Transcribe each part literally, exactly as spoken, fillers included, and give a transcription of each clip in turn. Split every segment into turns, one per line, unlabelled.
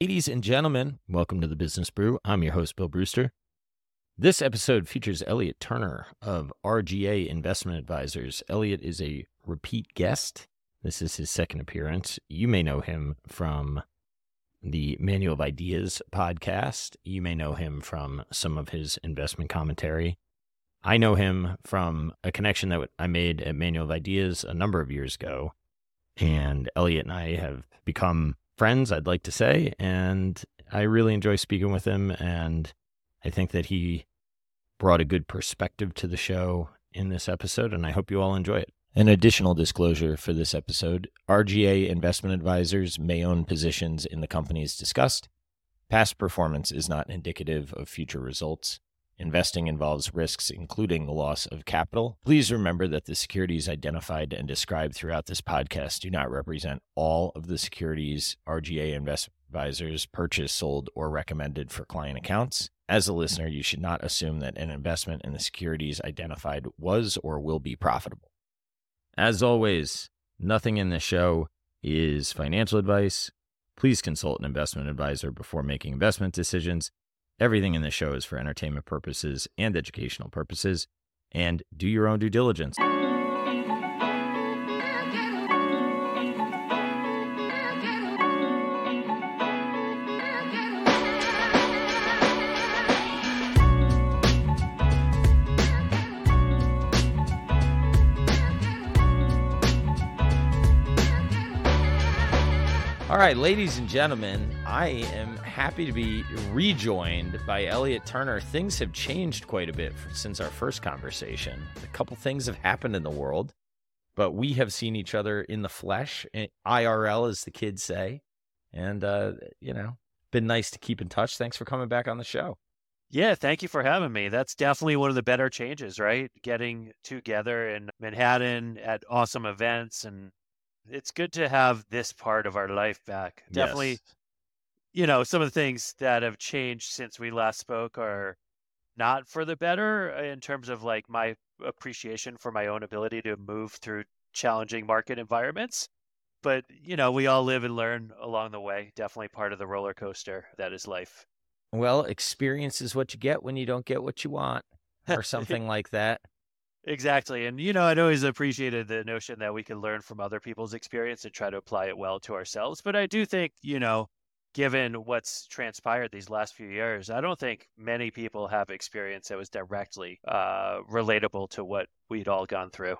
Ladies and gentlemen, welcome to the Business Brew. I'm your host, Bill Brewster. This episode features Elliot Turner of R G A Investment Advisors. Elliot is a repeat guest. This is his second appearance. You may know him from the Manual of Ideas podcast. You may know him from some of his investment commentary. I know him from a connection that I made at Manual of Ideas a number of years ago. And Elliot and I have become friends, I'd like to say, and I really enjoy speaking with him, and I think that he brought a good perspective to the show in this episode, and I hope you all enjoy it. An additional disclosure for this episode, R G A Investment Advisors may own positions in the companies discussed. Past performance is not indicative of future results. Investing involves risks, including the loss of capital. Please remember that the securities identified and described throughout this podcast do not represent all of the securities R G A Investment Advisors purchased, sold, or recommended for client accounts. As a listener, you should not assume that an investment in the securities identified was or will be profitable. As always, nothing in this show is financial advice. Please consult an investment advisor before making investment decisions. Everything in this show is for entertainment purposes and educational purposes, and do your own due diligence. All right, ladies and gentlemen, I am happy to be rejoined by Elliot Turner. Things have changed quite a bit since our first conversation. A couple things have happened in the world, but we have seen each other in the flesh, I R L, as the kids say. And, uh, you know, been nice to keep in touch. Thanks for coming back on the show.
Yeah, thank you for having me. That's definitely one of the better changes, right? Getting together in Manhattan at awesome events, and it's good to have this part of our life back. Definitely,
Yes.
you know, some of the things that have changed since we last spoke are not for the better in terms of like my appreciation for my own ability to move through challenging market environments. But, you know, we all live and learn along the way. Definitely part of the roller coaster that is life.
Well, experience is what you get when you don't get what you want, or something like that.
Exactly. And, you know, I'd always appreciated the notion that we could learn from other people's experience and try to apply it well to ourselves. But I do think, you know, given what's transpired these last few years, I don't think many people have experience that was directly uh, relatable to what we'd all gone through.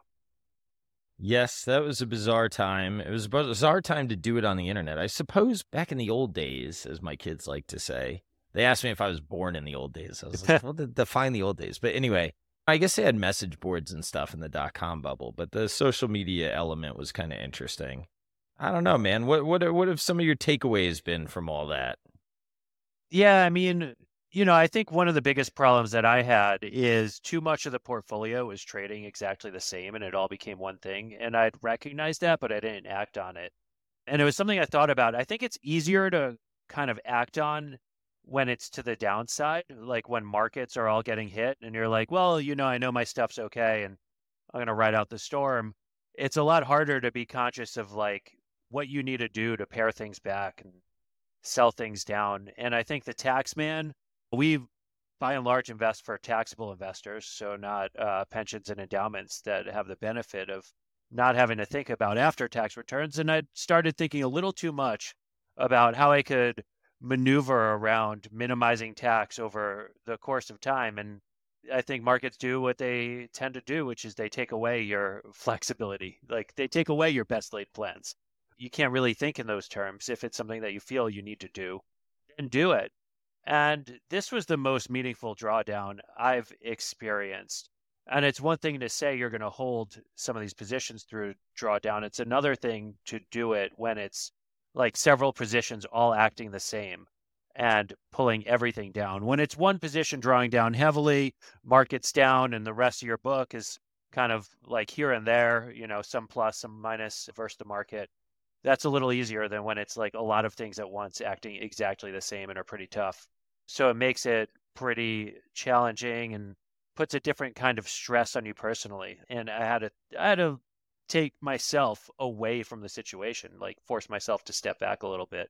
Yes, that was a bizarre time. It was a bizarre time to do it on the internet. I suppose back in the old days, as my kids like to say, they asked me if I was born in the old days. I was like, well, define the old days. But anyway, I guess they had message boards and stuff in the dot-com bubble, but the social media element was kind of interesting. I don't know, man. What what what have some of your takeaways been from all that?
Yeah, I mean, you know, I think one of the biggest problems that I had is too much of the portfolio was trading exactly the same and it all became one thing. And I'd recognized that, but I didn't act on it. And it was something I thought about. I think it's easier to kind of act on when it's to the downside, like when markets are all getting hit and you're like, well, you know, I know my stuff's okay and I'm going to ride out the storm. It's a lot harder to be conscious of like what you need to do to pare things back and sell things down. And I think the tax man, we by and large invest for taxable investors, so not uh, pensions and endowments that have the benefit of not having to think about after tax returns. And I started thinking a little too much about how I could maneuver around minimizing tax over the course of time. And I think markets do what they tend to do, which is they take away your flexibility. Like they take away your best laid plans. You can't really think in those terms. If it's something that you feel you need to do, then do it. And this was the most meaningful drawdown I've experienced. And it's one thing to say you're going to hold some of these positions through drawdown. It's another thing to do it when it's like several positions all acting the same and pulling everything down. When it's one position drawing down heavily, market's down, and the rest of your book is kind of like here and there, you know, some plus, some minus versus the market. That's a little easier than when it's like a lot of things at once acting exactly the same and are pretty tough. So it makes it pretty challenging and puts a different kind of stress on you personally. And I had to, I had to take myself away from the situation, like force myself to step back a little bit.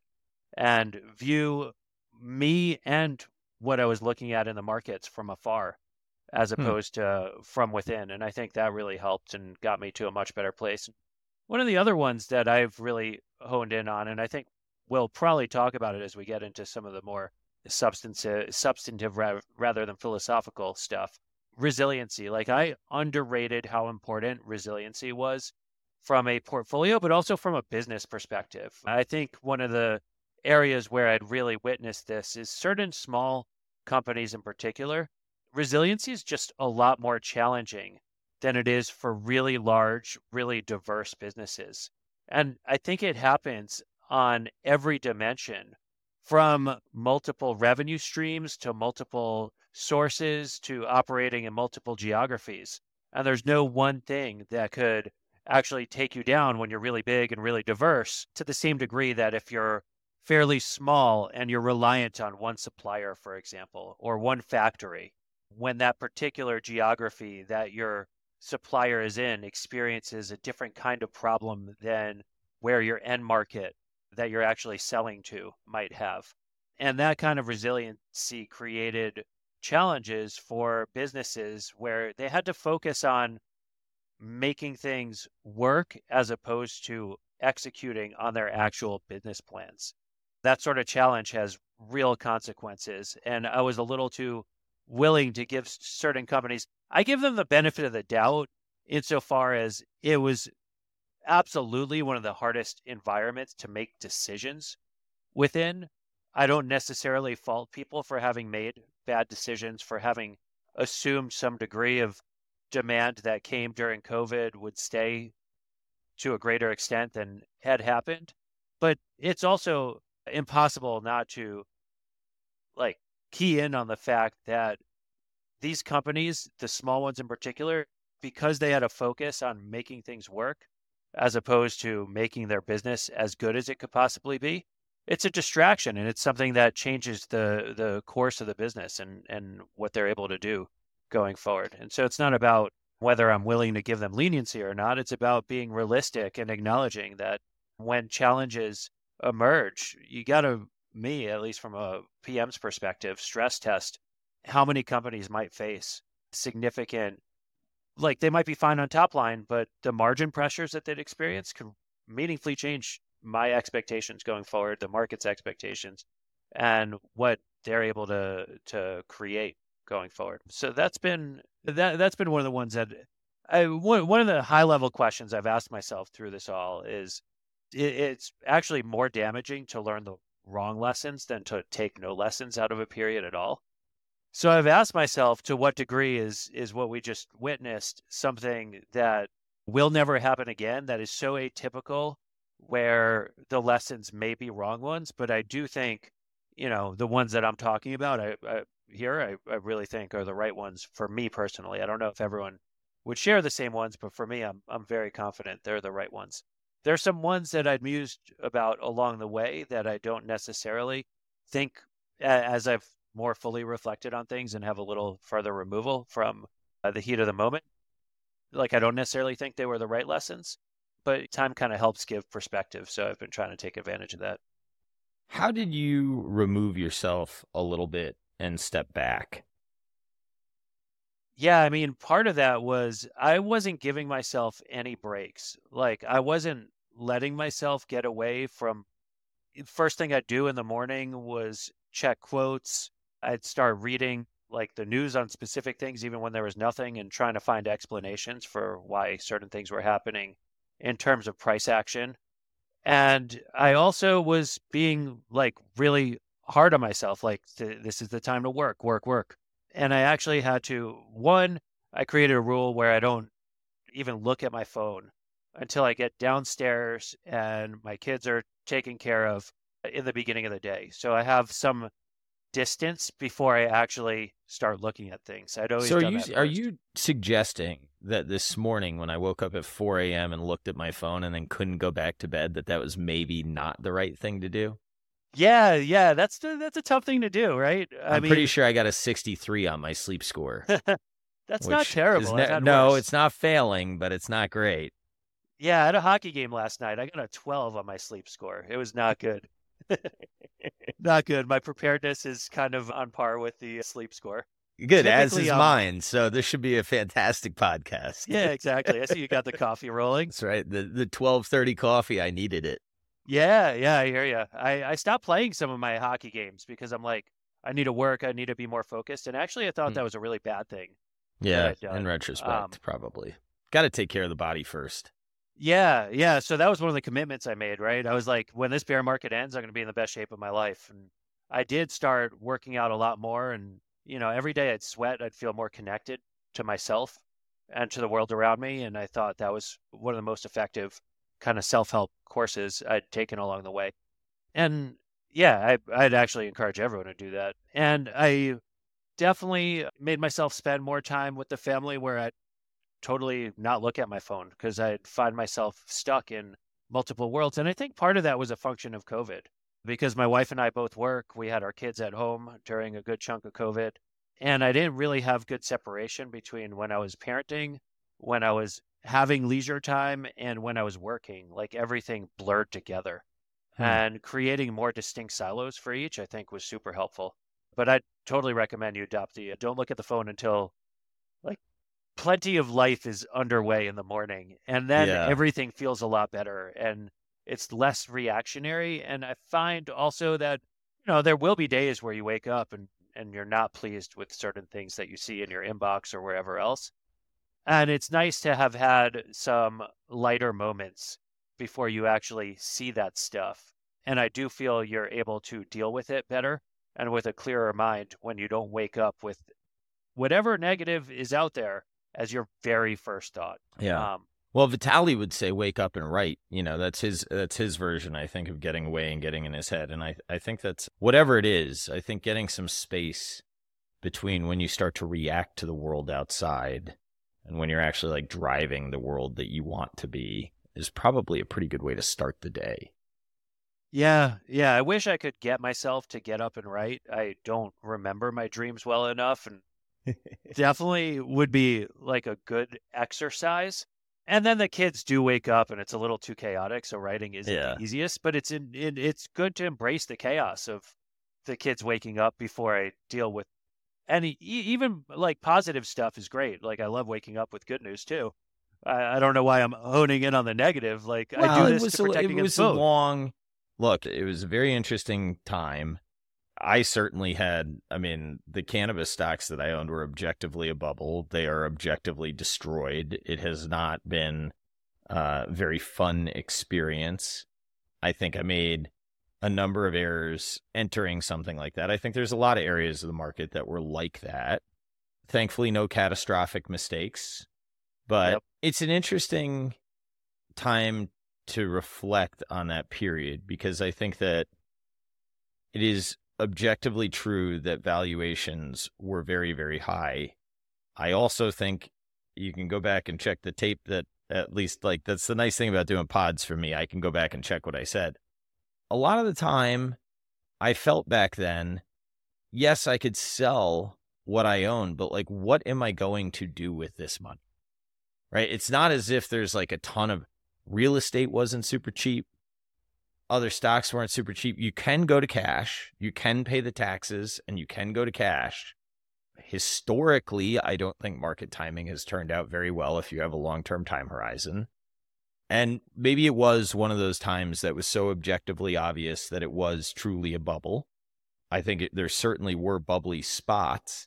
and view me and what I was looking at in the markets from afar as
Hmm.
opposed to from within. And I think that really helped and got me to a much better place. One of the other ones that I've really honed in on, and I think we'll probably talk about it as we get into some of the more substantive, substantive ra- rather than philosophical stuff, resiliency. Like I underrated how important resiliency was from a portfolio, but also from a business perspective. I think one of the areas where I'd really witnessed this is certain small companies in particular. Resiliency is just a lot more challenging than it is for really large, really diverse businesses. And I think it happens on every dimension, from multiple revenue streams to multiple sources to operating in multiple geographies. And there's no one thing that could actually take you down when you're really big and really diverse to the same degree that if you're fairly small and you're reliant on one supplier, for example, or one factory, when that particular geography that your supplier is in experiences a different kind of problem than where your end market that you're actually selling to might have. And that kind of resiliency created challenges for businesses where they had to focus on making things work as opposed to executing on their actual business plans. That sort of challenge has real consequences. And I was a little too willing to give certain companies, I give them the benefit of the doubt insofar as it was absolutely one of the hardest environments to make decisions within. I don't necessarily fault people for having made bad decisions, for having assumed some degree of demand that came during COVID would stay to a greater extent than had happened. But it's also impossible not to like key in on the fact that these companies, the small ones in particular, because they had a focus on making things work as opposed to making their business as good as it could possibly be, it's a distraction, and it's something that changes the the course of the business and and what they're able to do going forward. And so it's not about whether I'm willing to give them leniency or not. It's about being realistic and acknowledging that when challenges emerge, you got to, me, at least from a P M's perspective, stress test how many companies might face significant, like they might be fine on top line, but the margin pressures that they'd experience could meaningfully change my expectations going forward, the market's expectations, and what they're able to to create going forward. So that's been that that's been one of the ones that I one one of the high level questions I've asked myself through this all is it, it's actually more damaging to learn the wrong lessons than to take no lessons out of a period at all. So I've asked myself, to what degree is is what we just witnessed something that will never happen again, that is so atypical, where the lessons may be wrong ones, but I do think, you know, the ones that I'm talking about I, I here I, I really think are the right ones for me personally. I don't know if everyone would share the same ones, but for me, I'm I'm very confident they're the right ones. There's some ones that I've mused about along the way that I don't necessarily think, a- as I've more fully reflected on things and have a little further removal from uh, the heat of the moment. Like, I don't necessarily think they were the right lessons, but time kind of helps give perspective. So I've been trying to take advantage of that.
How did you remove yourself a little bit and step back?
Yeah, I mean, part of that was I wasn't giving myself any breaks. Like, I wasn't letting myself get away from. First thing I'd do in the morning was check quotes. I'd start reading like the news on specific things, even when there was nothing, and trying to find explanations for why certain things were happening in terms of price action. And I also was being like really hard on myself, like th- this is the time to work, work, work. And I actually had to, one, I created a rule where I don't even look at my phone until I get downstairs and my kids are taken care of in the beginning of the day. So I have some distance before I actually start looking at things. I'd always
So are
done
you
that
are
first.
you suggesting that this morning when I woke up at four a.m. and looked at my phone and then couldn't go back to bed, that that was maybe not the right thing to do?
Yeah, yeah, that's the, that's a tough thing to do, right? I
I'm pretty
mean,
sure I got a sixty-three on my sleep score,
that's not
which is
terrible. I've
ne-
had
no,
worse.
it's not failing, but it's not great.
Yeah, I had a hockey game last night. I got a twelve on my sleep score. It was not good. Not good. My preparedness is kind of on par with the sleep score.
Good, as
Typically,
is
um,
mine. So this should be a fantastic podcast.
yeah, exactly. I see you got the coffee rolling.
That's right. The the twelve thirty coffee, I needed it.
Yeah, yeah, I hear you. I, I stopped playing some of my hockey games because I'm like, I need to work. I need to be more focused. And actually, I thought
Hmm.
that was a really bad thing.
Yeah,
I'd done.
in retrospect,
Um,
probably. Got to take care of the body first.
Yeah, yeah. So that was one of the commitments I made, right? I was like, when this bear market ends, I'm going to be in the best shape of my life. And I did start working out a lot more. And, you know, every day I'd sweat, I'd feel more connected to myself and to the world around me. And I thought that was one of the most effective kind of self-help courses I'd taken along the way. And yeah, I, I'd actually encourage everyone to do that. And I definitely made myself spend more time with the family where I totally not look at my phone because I'd find myself stuck in multiple worlds. And I think part of that was a function of COVID because my wife and I both work. We had our kids at home during a good chunk of COVID. And I didn't really have good separation between when I was parenting, when I was having leisure time, and when I was working. Like everything blurred together.
Hmm.
And creating more distinct silos for each, I think, was super helpful. But I totally recommend you adopt the don't look at the phone until like plenty of life is underway in the morning, and then
Yeah.
everything feels a lot better and it's less reactionary. And I find also that, you know, there will be days where you wake up and, and you're not pleased with certain things that you see in your inbox or wherever else. And it's nice to have had some lighter moments before you actually see that stuff. And I do feel you're able to deal with it better and with a clearer mind when you don't wake up with whatever negative is out there as your very first thought.
Yeah.
Um,
Well, Vitali would say, "Wake up and write." You know, that's his that's his version, I think, of getting away and getting in his head. And I I think that's whatever it is. I think getting some space between when you start to react to the world outside and when you're actually like driving the world that you want to be is probably a pretty good way to start the day.
yeah, yeah. I wish I could get myself to get up and write. I don't remember my dreams well enough, and definitely would be like a good exercise. And then the kids do wake up and it's a little too chaotic, so writing isn't
Yeah.
the easiest, but it's in it, it's good to embrace the chaos of the kids waking up before I deal with any e- even like positive stuff is great. Like I love waking up with good news too. I, I don't know why I'm honing in on the negative. Like I
Well,
do
it
this
was
to
a,
protect
it
against
was a
both.
long look. It was a very interesting time. I certainly had, I mean, the cannabis stocks that I owned were objectively a bubble. They are objectively destroyed. It has not been a very fun experience. I think I made a number of errors entering something like that. I think there's a lot of areas of the market that were like that. Thankfully, no catastrophic mistakes, but
Yep.
it's an interesting time to reflect on that period because I think that it is objectively true that valuations were very, very high. I also think you can go back and check the tape that at least like that's the nice thing about doing pods for me. I can go back and check what I said. A lot of the time I felt back then, yes, I could sell what I own, but like, what am I going to do with this money? Right? It's not as if there's like a ton of real estate wasn't super cheap. Other stocks weren't super cheap. You can go to cash, you can pay the taxes, and you can go to cash. Historically, I don't think market timing has turned out very well if you have a long-term time horizon. And maybe it was one of those times that was so objectively obvious that it was truly a bubble. I think it, there certainly were bubbly spots,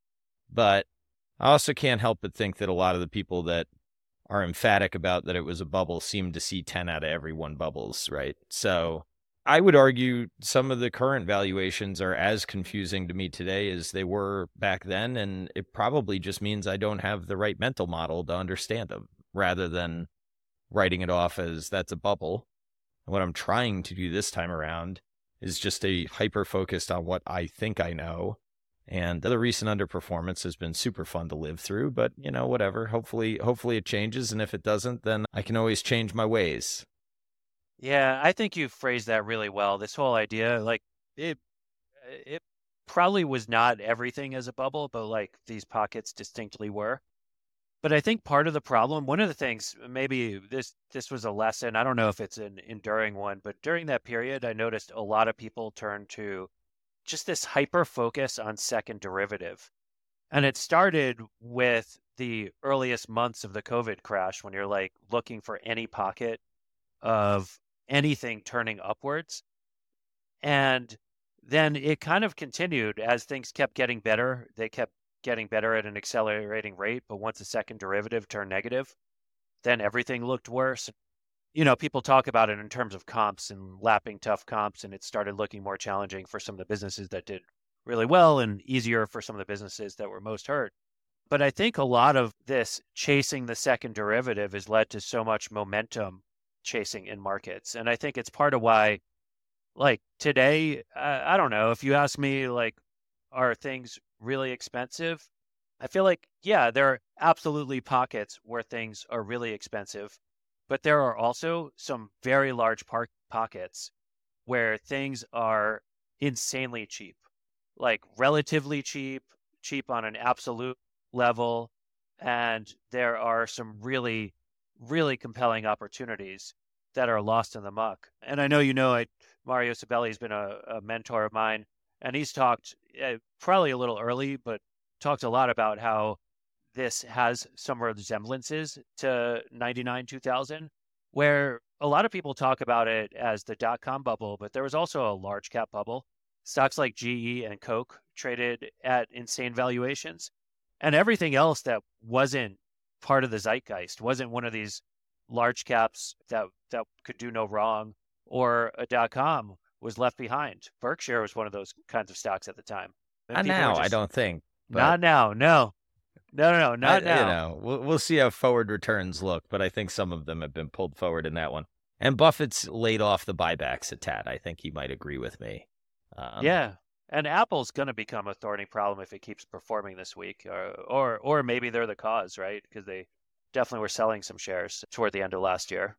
but I also can't help but think that a lot of the people that are emphatic about that it was a bubble seem to see ten out of every one bubbles, right? So I would argue some of the current valuations are as confusing to me today as they were back then, and it probably just means I don't have the right mental model to understand them, rather than writing it off as that's a bubble. And what I'm trying to do this time around is just a hyper-focused on what I think I know. And the recent underperformance has been super fun to live through, but you know, whatever. Hopefully, hopefully it changes. And if it doesn't, then I can always change my ways.
Yeah, I think you phrased that really well. This whole idea, like it, it probably was not everything as a bubble, but like these pockets distinctly were. But I think part of the problem, one of the things, maybe this this was a lesson, I don't know if it's an enduring one, but during that period, I noticed a lot of people turn to just this hyper focus on second derivative. And it started with the earliest months of the COVID crash when you're like looking for any pocket of anything turning upwards. And then it kind of continued as things kept getting better. They kept getting better at an accelerating rate. But once the second derivative turned negative, then everything looked worse. You know, people talk about it in terms of comps and lapping tough comps, and it started looking more challenging for some of the businesses that did really well and easier for some of the businesses that were most hurt. But I think a lot of this chasing the second derivative has led to so much momentum chasing in markets. And I think it's part of why, like today, I, I don't know, if you ask me, like, are things really expensive? I feel like, yeah, there are absolutely pockets where things are really expensive, but there are also some very large par- pockets where things are insanely cheap, like relatively cheap, cheap on an absolute level. And there are some really, really compelling opportunities that are lost in the muck. And I know, you know, I, Mario Sabelli has been a, a mentor of mine, and he's talked uh, probably a little early, but talked a lot about how this has some resemblances to ninety-nine, two thousand, where a lot of people talk about it as the dot-com bubble, but there was also a large cap bubble. Stocks like G E and Coke traded at insane valuations, and everything else that wasn't part of the zeitgeist, wasn't one of these large caps that, that could do no wrong, or a dot-com, was left behind. Berkshire was one of those kinds of stocks at the time. And
Not
people were
now, I
just,
don't think. But
not now, no. No, no, no,
I,
not
you
now.
know, we'll, we'll see how forward returns look, but I think some of them have been pulled forward in that one. And Buffett's laid off the buybacks a tad. I think he might agree with me. Um,
Yeah. And Apple's going to become a thorny problem if it keeps performing this week, or or or maybe they're the cause, right? Because they definitely were selling some shares toward the end of last year.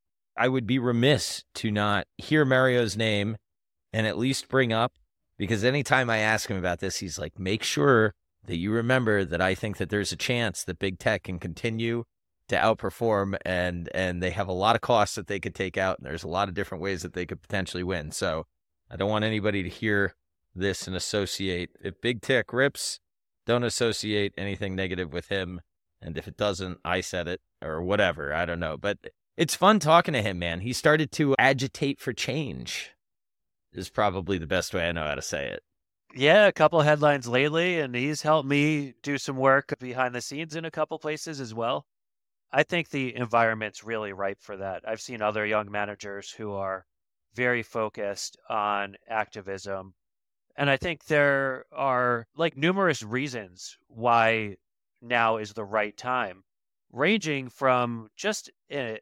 I would be remiss to not hear Mario's name and at least bring up, because anytime I ask him about this, he's like, make sure that you remember that I think that there's a chance that big tech can continue to outperform, and and they have a lot of costs that they could take out, and there's a lot of different ways that they could potentially win. So I don't want anybody to hear this and associate. If big tech rips, don't associate anything negative with him. And if it doesn't, I said it or whatever. I don't know. But it's fun talking to him, man. He started to agitate for change is probably the best way I know how to say it.
Yeah, a couple headlines lately, and he's helped me do some work behind the scenes in a couple places as well. I think the environment's really ripe for that. I've seen other young managers who are very focused on activism. And I think there are like numerous reasons why now is the right time, ranging from just uh,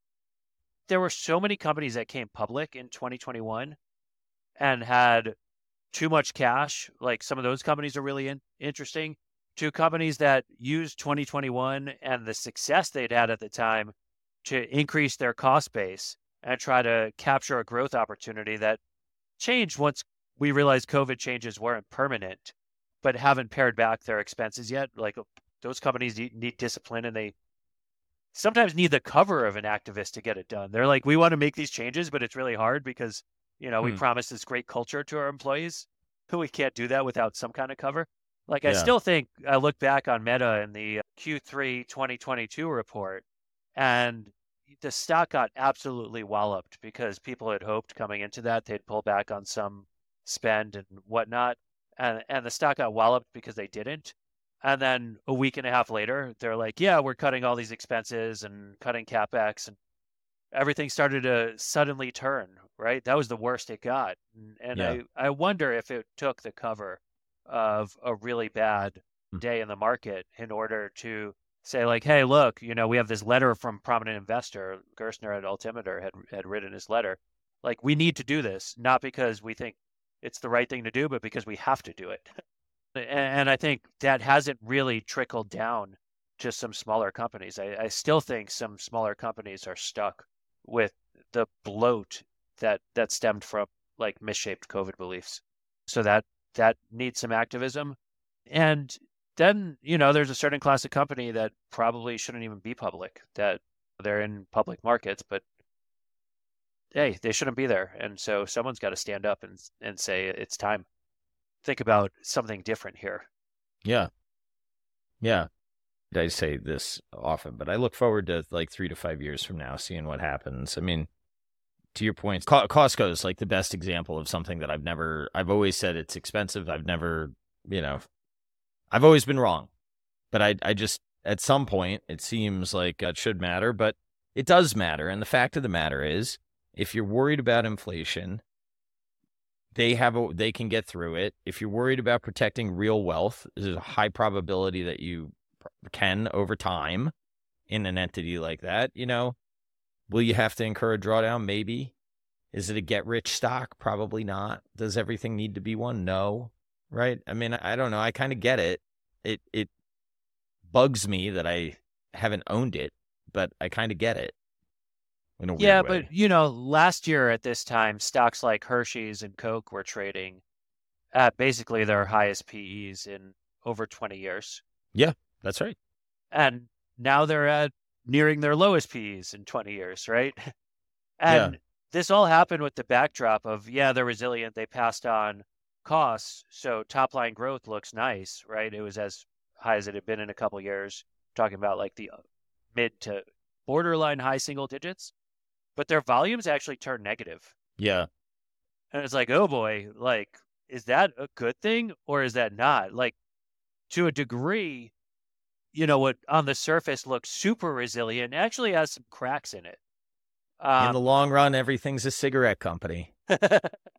there were so many companies that came public in twenty twenty-one and had too much cash. Like some of those companies are really in- interesting, to companies that used twenty twenty-one and the success they'd had at the time to increase their cost base and try to capture a growth opportunity that changed once we realized COVID changes weren't permanent, but haven't pared back their expenses yet. Like those companies need, need discipline, and they sometimes need the cover of an activist to get it done. They're like, we want to make these changes, but it's really hard because, you know, we
Hmm.
promise this great culture to our employees. We can't do that without some kind of cover. Like, I
Yeah.
still think I look back on Meta in the Q three twenty twenty-two report, and the stock got absolutely walloped because people had hoped coming into that they'd pull back on some spend and whatnot. And, and the stock got walloped because they didn't. And then a week and a half later, they're like, yeah, we're cutting all these expenses and cutting CapEx, and everything started to suddenly turn, right? That was the worst it got. And, and
Yeah.
I, I wonder if it took the cover of a really bad
Hmm.
day in the market in order to say, like, hey, look, you know, we have this letter from prominent investor. Gerstner at Altimeter had, had written his letter. Like, we need to do this, not because we think it's the right thing to do, but because we have to do it. And, and I think that hasn't really trickled down to some smaller companies. I, I still think some smaller companies are stuck with the bloat that that stemmed from like misshaped COVID beliefs. So that that needs some activism. And then, you know, there's a certain class of company that probably shouldn't even be public, that they're in public markets, but hey, they shouldn't be there. And so someone's got to stand up and and say it's time. Think about something different here.
Yeah. Yeah. I say this often, but I look forward to like three to five years from now, seeing what happens. I mean, to your point, Co- Costco is like the best example of something that I've never, I've always said it's expensive. I've never, you know, I've always been wrong, but I, I just, at some point, it seems like it should matter, but it does matter. And the fact of the matter is, if you're worried about inflation, they have a, they can get through it. If you're worried about protecting real wealth, there's a high probability that you can over time in an entity like that. You know, will you have to incur a drawdown? Maybe. Is it a get rich stock? Probably not. Does everything need to be one? No. Right? I mean, I don't know. I kind of get it. It it bugs me that I haven't owned it, but I kind of get it in a
Yeah,
weird way.
but you know, last year at this time, stocks like Hershey's and Coke were trading at basically their highest P Es in over twenty years.
Yeah, that's right.
And now they're at nearing their lowest P Es in twenty years, right? And
Yeah.
this all happened with the backdrop of, yeah, they're resilient. They passed on costs. So top line growth looks nice, right? It was as high as it had been in a couple years, talking about like the mid to borderline high single digits. But their volumes actually turned negative.
Yeah.
And it's like, oh boy, like, is that a good thing or is that not? Like, to a degree, you know, what on the surface looks super resilient actually has some cracks in it.
Um, in the long run, everything's a cigarette company.
yeah,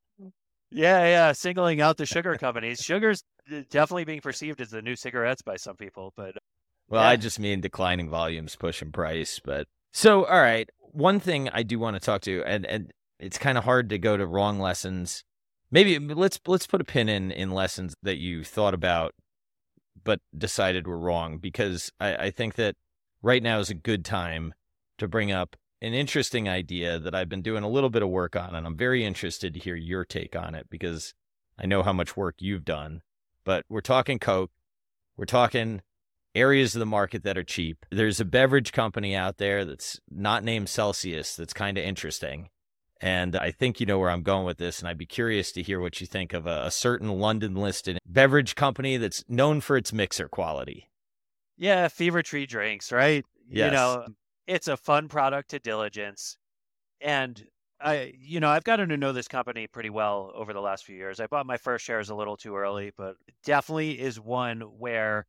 yeah. Singling out the sugar companies. Sugar's definitely being perceived as the new cigarettes by some people, but
well,
yeah.
I just mean declining volumes, pushing price. But so, all right, one thing I do want to talk to, and and it's kind of hard to go to wrong lessons. Maybe let's let's put a pin in in lessons that you thought about but decided were wrong, because I, I think that right now is a good time to bring up an interesting idea that I've been doing a little bit of work on, and I'm very interested to hear your take on it because I know how much work you've done. But we're talking Coke. We're talking areas of the market that are cheap. There's a beverage company out there that's not named Celsius that's kind of interesting. And I think you know where I'm going with this, and I'd be curious to hear what you think of a, a certain London-listed beverage company that's known for its mixer quality.
Yeah, Fever Tree drinks, right?
Yes.
You know, it's a fun product to diligence. And I, you know, I've gotten to know this company pretty well over the last few years. I bought my first shares a little too early, but definitely is one where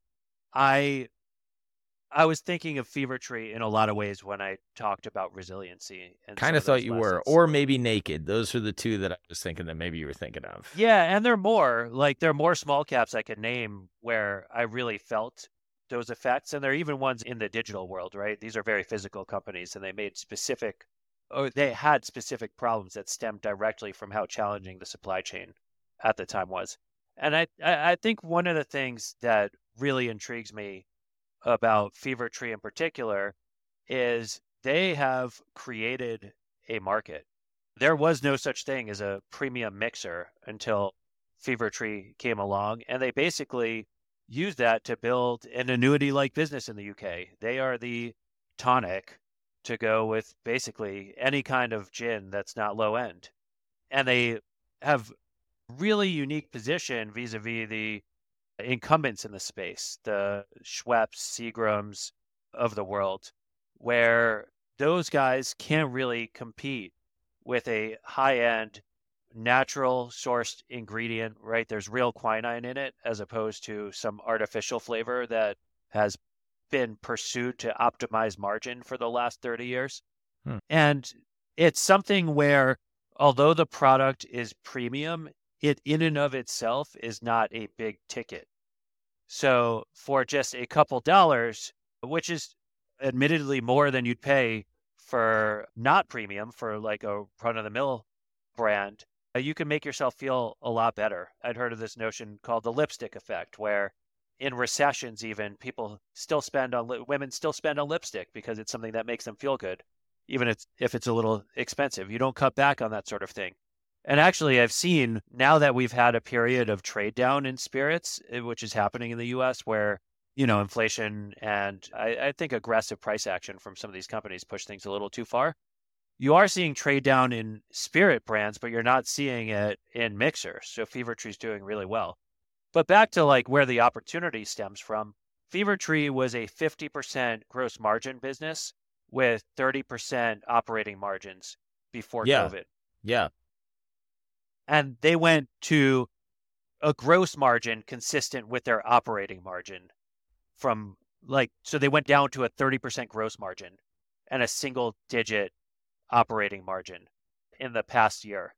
I I was thinking of Fever Tree in a lot of ways when I talked about resiliency. And
kind of thought you lessons. were, or maybe Naked. Those are the two that I was thinking that maybe you were thinking of.
Yeah, and there are more. Like, there are more small caps I could name where I really felt those effects. And there are even ones in the digital world, right? These are very physical companies, and they made specific, or they had specific problems that stemmed directly from how challenging the supply chain at the time was. And I, I think one of the things that really intrigues me about Fever Tree in particular is they have created a market. There was no such thing as a premium mixer until Fever Tree came along, and they basically used that to build an annuity-like business in the U K. They are the tonic to go with basically any kind of gin that's not low end. And they have really unique position vis-a-vis the incumbents in the space, the Schweppes, Seagrams of the world, where those guys can't really compete with a high-end, natural sourced ingredient, right? There's real quinine in it as opposed to some artificial flavor that has been pursued to optimize margin for the last thirty years. Hmm. And it's something where, although the product is premium, it in and of itself is not a big ticket. So for just a couple dollars, which is admittedly more than you'd pay for not premium, for like a run-of-the-mill brand, you can make yourself feel a lot better. I'd heard of this notion called the lipstick effect, where in recessions even, people still spend on, li- women still spend on lipstick because it's something that makes them feel good, even if, if it's a little expensive. You don't cut back on that sort of thing. And actually, I've seen now that we've had a period of trade down in spirits, which is happening in the U S, where, you know, inflation and I, I think aggressive price action from some of these companies push things a little too far. You are seeing trade down in spirit brands, but you're not seeing it in mixers. So Fever-Tree is doing really well. But back to like where the opportunity stems from, Fever-Tree was a fifty percent gross margin business with thirty percent operating margins before
Yeah.
COVID.
Yeah.
And they went to a gross margin consistent with their operating margin from like, so they went down to a thirty percent gross margin and a single digit operating margin in the past year.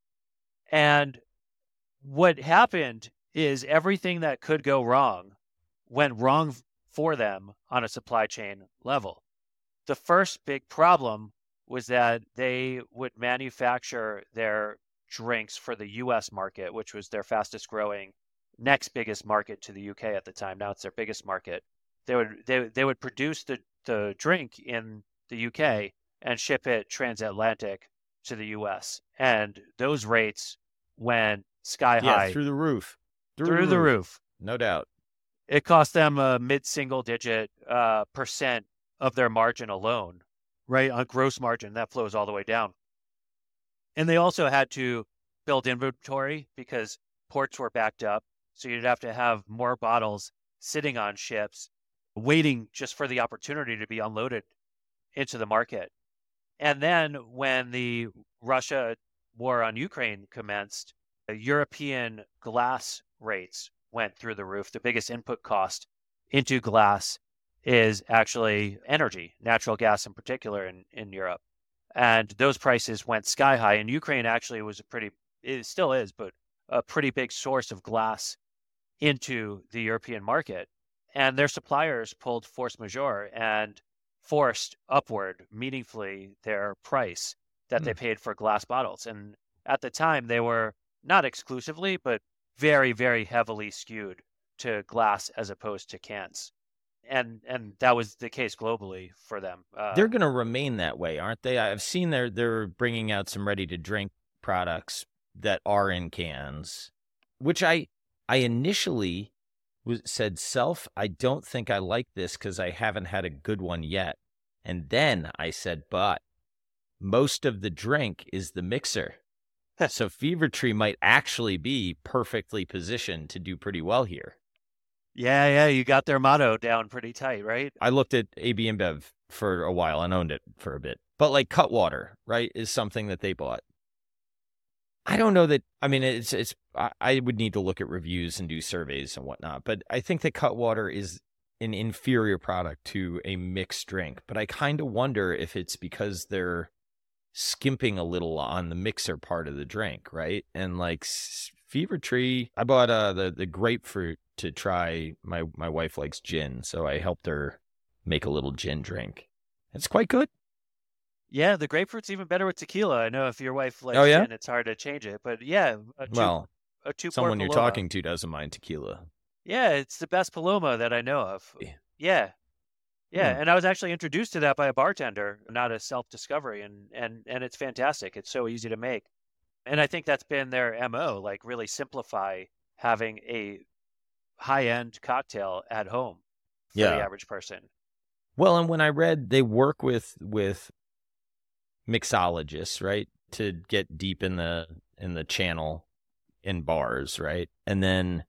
And what happened is everything that could go wrong went wrong for them on a supply chain level. The first big problem was that they would manufacture their drinks for the U S market, which was their fastest growing, next biggest market to the U K at the time. Now it's their biggest market. They would they they would produce the, the drink in the U K and ship it transatlantic to the U S. And those rates went sky
Yeah,
high.
through the roof. Through,
through
the,
the
roof.
roof.
No doubt.
It cost them a mid-single digit uh, percent of their margin alone, right? On gross margin, that flows all the way down. And they also had to build inventory because ports were backed up. So you'd have to have more bottles sitting on ships, waiting just for the opportunity to be unloaded into the market. And then when the Russia war on Ukraine commenced, the European glass rates went through the roof. The biggest input cost into glass is actually energy, natural gas in particular in, in Europe. And those prices went sky high. And Ukraine actually was a pretty, it still is, but a pretty big source of glass into the European market. And their suppliers pulled force majeure and forced upward meaningfully their price that
Hmm.
they paid for glass bottles. And at the time, they were not exclusively, but very, very heavily skewed to glass as opposed to cans. And and that was the case globally for them. Uh,
They're going to remain that way, aren't they? I've seen they're, they're bringing out some ready-to-drink products that are in cans, which I I initially was, said, self, I don't think I like this because I haven't had a good one yet. And then I said, but most of the drink is the mixer. So Fever-Tree might actually be perfectly positioned to do pretty well here.
yeah, yeah, you got their motto down pretty tight, right?
I looked at A B InBev for a while and owned it for a bit. But like Cutwater, right, is something that they bought. I don't know that, I mean, it's, it's, I, I would need to look at reviews and do surveys and whatnot, but I think that Cutwater is an inferior product to a mixed drink. But I kind of wonder if it's because they're skimping a little on the mixer part of the drink, right? And like Fever-Tree, I bought uh, the, the grapefruit to try. My, my wife likes gin, so I helped her make a little gin drink. It's quite good.
Yeah, the grapefruit's even better with tequila. I know if your wife likes
Oh, yeah?
gin, it's hard to change it. But yeah, a two,
Well,
a two
someone you're
Paloma.
talking to doesn't mind tequila.
Yeah, it's the best Paloma that I know of.
Yeah.
Yeah. Yeah,
Hmm.
and I was actually introduced to that by a bartender, not a self-discovery, and and and it's fantastic. It's so easy to make. And I think that's been their M O, like really simplify having a high-end cocktail at home for
Yeah.
the average person.
Well, and when I read they work with with mixologists, right, to get deep in the in the channel in bars, right? And then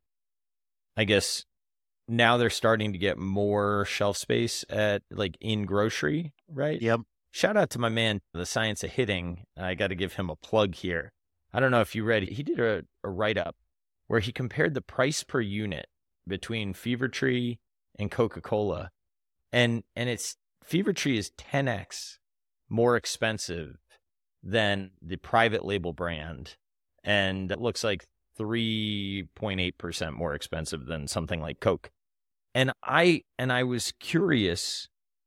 I guess now they're starting to get more shelf space at like in grocery, right?
Yep.
Shout out to my man, The Science of Hitting. I got to give him a plug here. I don't know if you read, he did a, a write-up where he compared the price per unit between Fever-Tree and Coca-Cola. And and it's Fever-Tree is ten x more expensive than the private label brand. And it looks like three point eight percent more expensive than something like Coke. And I and I was curious,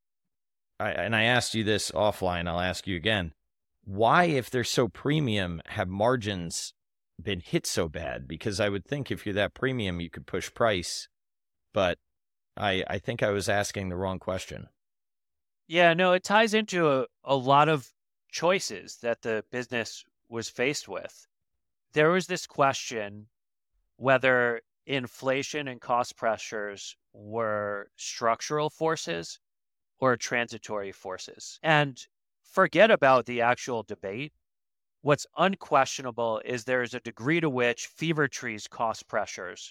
I, and I asked you this offline, I'll ask you again, why, if they're so premium, have margins been hit so bad? Because I would think if you're that premium, you could push price. But I, I think I was asking the wrong question.
Yeah, no, it ties into a, a lot of choices that the business was faced with. there was this question whether inflation and cost pressures were structural forces or transitory forces. And forget about the actual debate. What's unquestionable is there is a degree to which Fever-Tree's cost pressures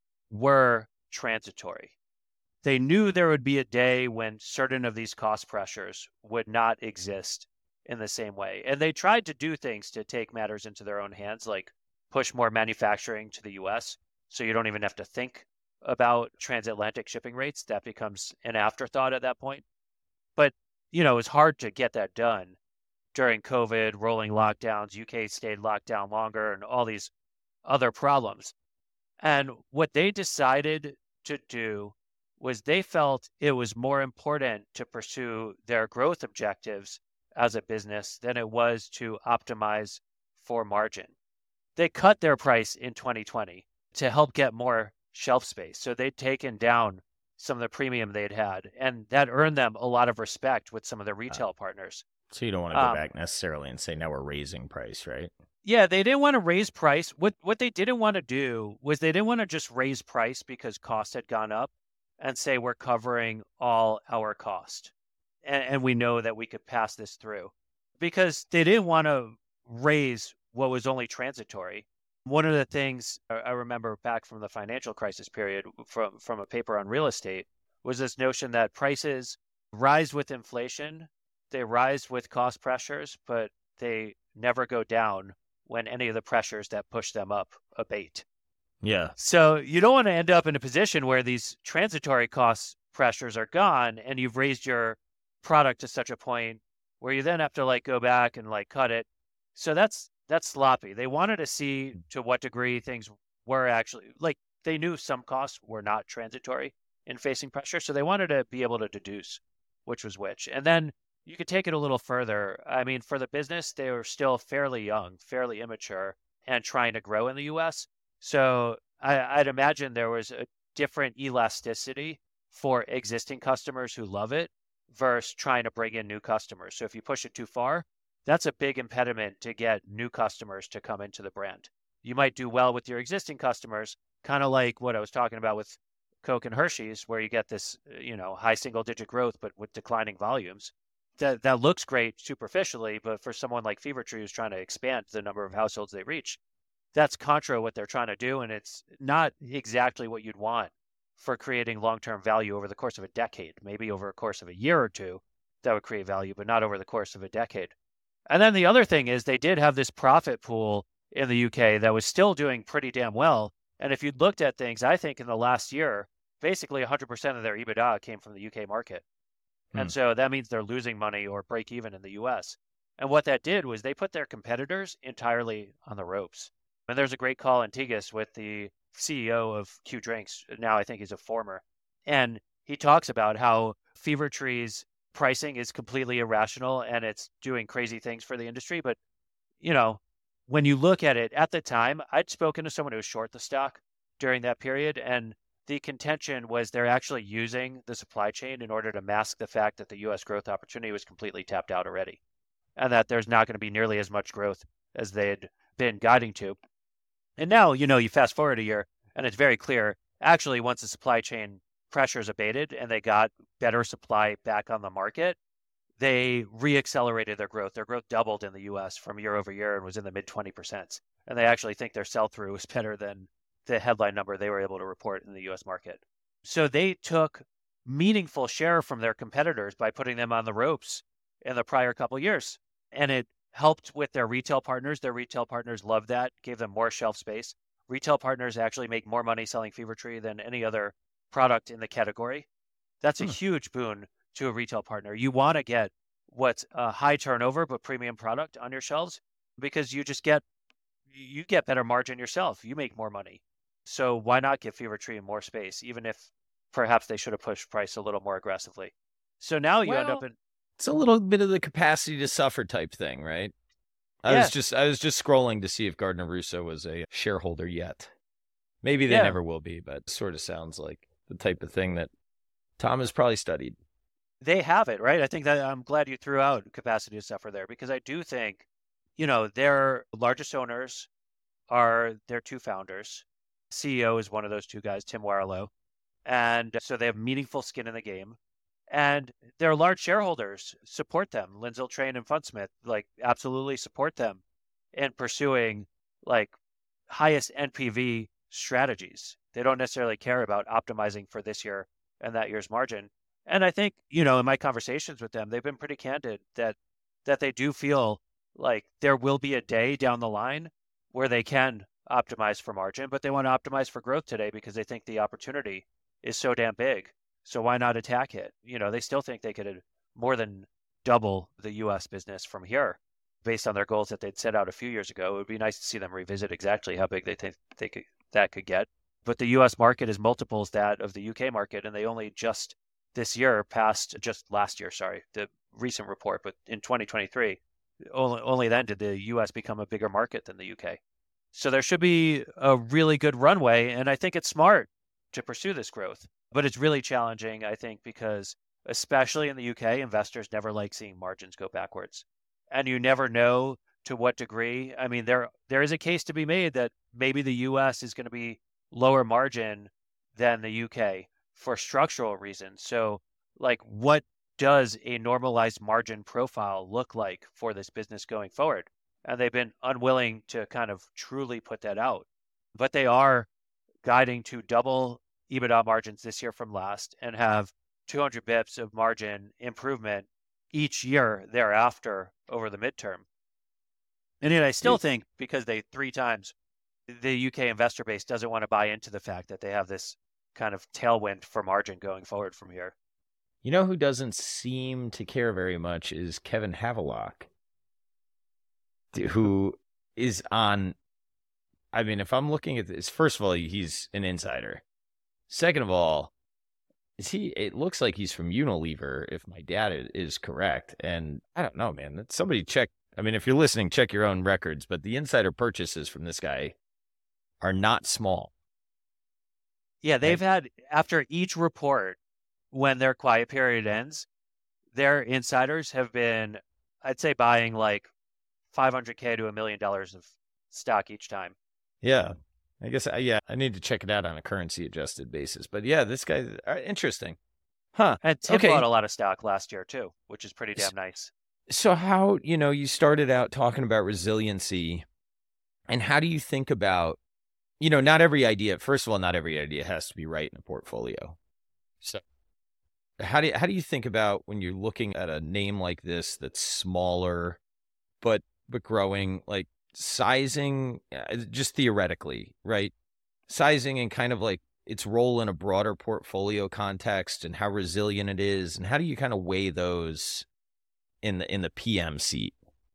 were transitory. They knew there would be a day when certain of these cost pressures would not exist in the same way. And they tried to do things to take matters into their own hands, like push more manufacturing to the U S so you don't even have to think about transatlantic shipping rates. That becomes an afterthought at that point. But, you know, it's hard to get that done during COVID, rolling lockdowns, U K stayed locked down longer, and all these other problems. And what they decided to do was they felt it was more important to pursue their growth objectives as a business than it was to optimize for margin. They cut their price in twenty twenty to help get more shelf space. So they'd taken down some of the premium they'd had, and that earned them a lot of respect with some of their retail partners.
So you don't want to go
Um,
back necessarily and say, now we're raising price, right?
Yeah, they didn't want to raise price. What what they didn't want to do was they didn't want to just raise price because costs had gone up and say we're covering all our cost. And, and we know that we could pass this through. Because they didn't want to raise what was only transitory. One of the things I I remember back from the financial crisis period from, from a paper on real estate was this notion that prices rise with inflation, they rise with cost pressures, but they never go down when any of the pressures that push them up abate.
Yeah.
So you don't want to end up in a position where these transitory cost pressures are gone and you've raised your product to such a point where you then have to like go back and like cut it. So that's that's sloppy. They wanted to see to what degree things were actually like they knew some costs were not transitory in facing pressure. So they wanted to be able to deduce which was which. And then you could take it a little further. I mean, for the business, they were still fairly young, fairly immature, and trying to grow in the U S. So I, I'd imagine there was a different elasticity for existing customers who love it versus trying to bring in new customers. So if you push it too far, that's a big impediment to get new customers to come into the brand. You might do well with your existing customers, kind of like what I was talking about with Coke and Hershey's, where you get this, you know, high single digit growth, but with declining volumes. That that looks great superficially, but for someone like Fever-Tree who's trying to expand the number of households they reach, that's contra what they're trying to do, and it's not exactly what you'd want for creating long-term value over the course of a decade. Maybe over a course of a year or two, that would create value, but not over the course of a decade. And then the other thing is they did have this profit pool in the U K that was still doing pretty damn well. And if you'd looked at things, I think in the last year, basically one hundred percent of their EBITDA came from the U K market.
Hmm.
And so that means they're losing money or break even in the U S. And what that did was they put their competitors entirely on the ropes. And there's a great call in Tegas with the C E O of Q Drinks. Now I think he's a former. And he talks about how Fever-Tree's pricing is completely irrational and it's doing crazy things for the industry. But, you know, when you look at it at the time, I'd spoken to someone who was short the stock during that period. And the contention was they're actually using the supply chain in order to mask the fact that the U S growth opportunity was completely tapped out already. And that there's not going to be nearly as much growth as they had been guiding to. And now, you know, you fast forward a year and it's very clear, actually, once the supply chain pressures abated and they got better supply back on the market, they re-accelerated their growth. Their growth doubled in the U S from year over year and was in the mid twenty percent. And they actually think their sell-through was better than the headline number they were able to report in the U S market. So they took meaningful share from their competitors by putting them on the ropes in the prior couple of years. And it helped with their retail partners. Their retail partners loved that, gave them more shelf space. Retail partners actually make more money selling Fever-Tree than any other product in the category. That's a
Hmm.
huge boon to a retail partner. You want to get what's a high turnover but premium product on your shelves because you just get you get better margin yourself. You make more money. So why not give Fever-Tree more space, even if perhaps they should have pushed price a little more aggressively? So now you end
Well,
up in
It's a little bit of the capacity to suffer type thing, right? I
Yeah.
was just I was just scrolling to see if Gardner Russo was a shareholder yet. Maybe they
Yeah.
never will be, but it sort of sounds like the type of thing that Tom has probably studied.
they have it, right? I think that I'm glad you threw out capacity to suffer there because I do think, you know, they're largest owners. are their two founders. C E O is one of those two guys, Tim Warrillow. And so they have meaningful skin in the game. And their large shareholders support them. Lindsell Train and Fundsmith, like, absolutely support them in pursuing, like, highest N P V strategies. They don't necessarily care about optimizing for this year and that year's margin. And I think, you know, in my conversations with them, they've been pretty candid that that they do feel like there will be a day down the line where they can optimize for margin, but they want to optimize for growth today because they think the opportunity is so damn big. So why not attack it? You know, they still think they could more than double the U S business from here based on their goals that they'd set out a few years ago. It would be nice to see them revisit exactly how big they think they could, that could get. But the U S market is multiples that of the U K market, and they only just this year passed, just last year, sorry, the recent report, but in twenty twenty-three, only, only then did the U S become a bigger market than the U K. So there should be a really good runway, and I think it's smart to pursue this growth. But it's really challenging, I think, because especially in the U K, investors never like seeing margins go backwards. And you never know to what degree. I mean, there there is a case to be made that maybe the U S is going to be lower margin than the U K for structural reasons. So, like, what does a normalized margin profile look like for this business going forward? And they've been unwilling to kind of truly put that out. But they are guiding to double EBITDA margins this year from last and have two hundred bips of margin improvement each year thereafter over the midterm. And yet I still think because they three times the U K investor base doesn't want to buy into the fact that they have this kind of tailwind for margin going forward from here.
You know who doesn't seem to care very much is Kevin Havelock, who is on, I mean, if I'm looking at this, first of all, he's an insider. Second of all, is he? It looks like he's from Unilever, if my data is correct. And I don't know, man. Somebody check. I mean, if you're listening, check your own records. But the insider purchases from this guy are not small.
Yeah, they've and, had, after each report, when their quiet period ends, their insiders have been, I'd say, buying like five hundred K to a million dollars of stock each time.
Yeah. I guess, yeah, I need to check it out on a currency adjusted basis. But yeah, this guy, uh, interesting. Huh.
And Tim
okay.
bought a lot of stock last year too, which is pretty damn nice.
So how, you know, you started out talking about resiliency, and how do you think about, you know, not every idea, first of all, not every idea has to be right in a portfolio. So how do you, how do you think about when you're looking at a name like this that's smaller, but, but growing, like, sizing, just theoretically, right? Sizing and kind of like its role in a broader portfolio context and how resilient it is, and how do you kind of weigh those in the in the P M seat?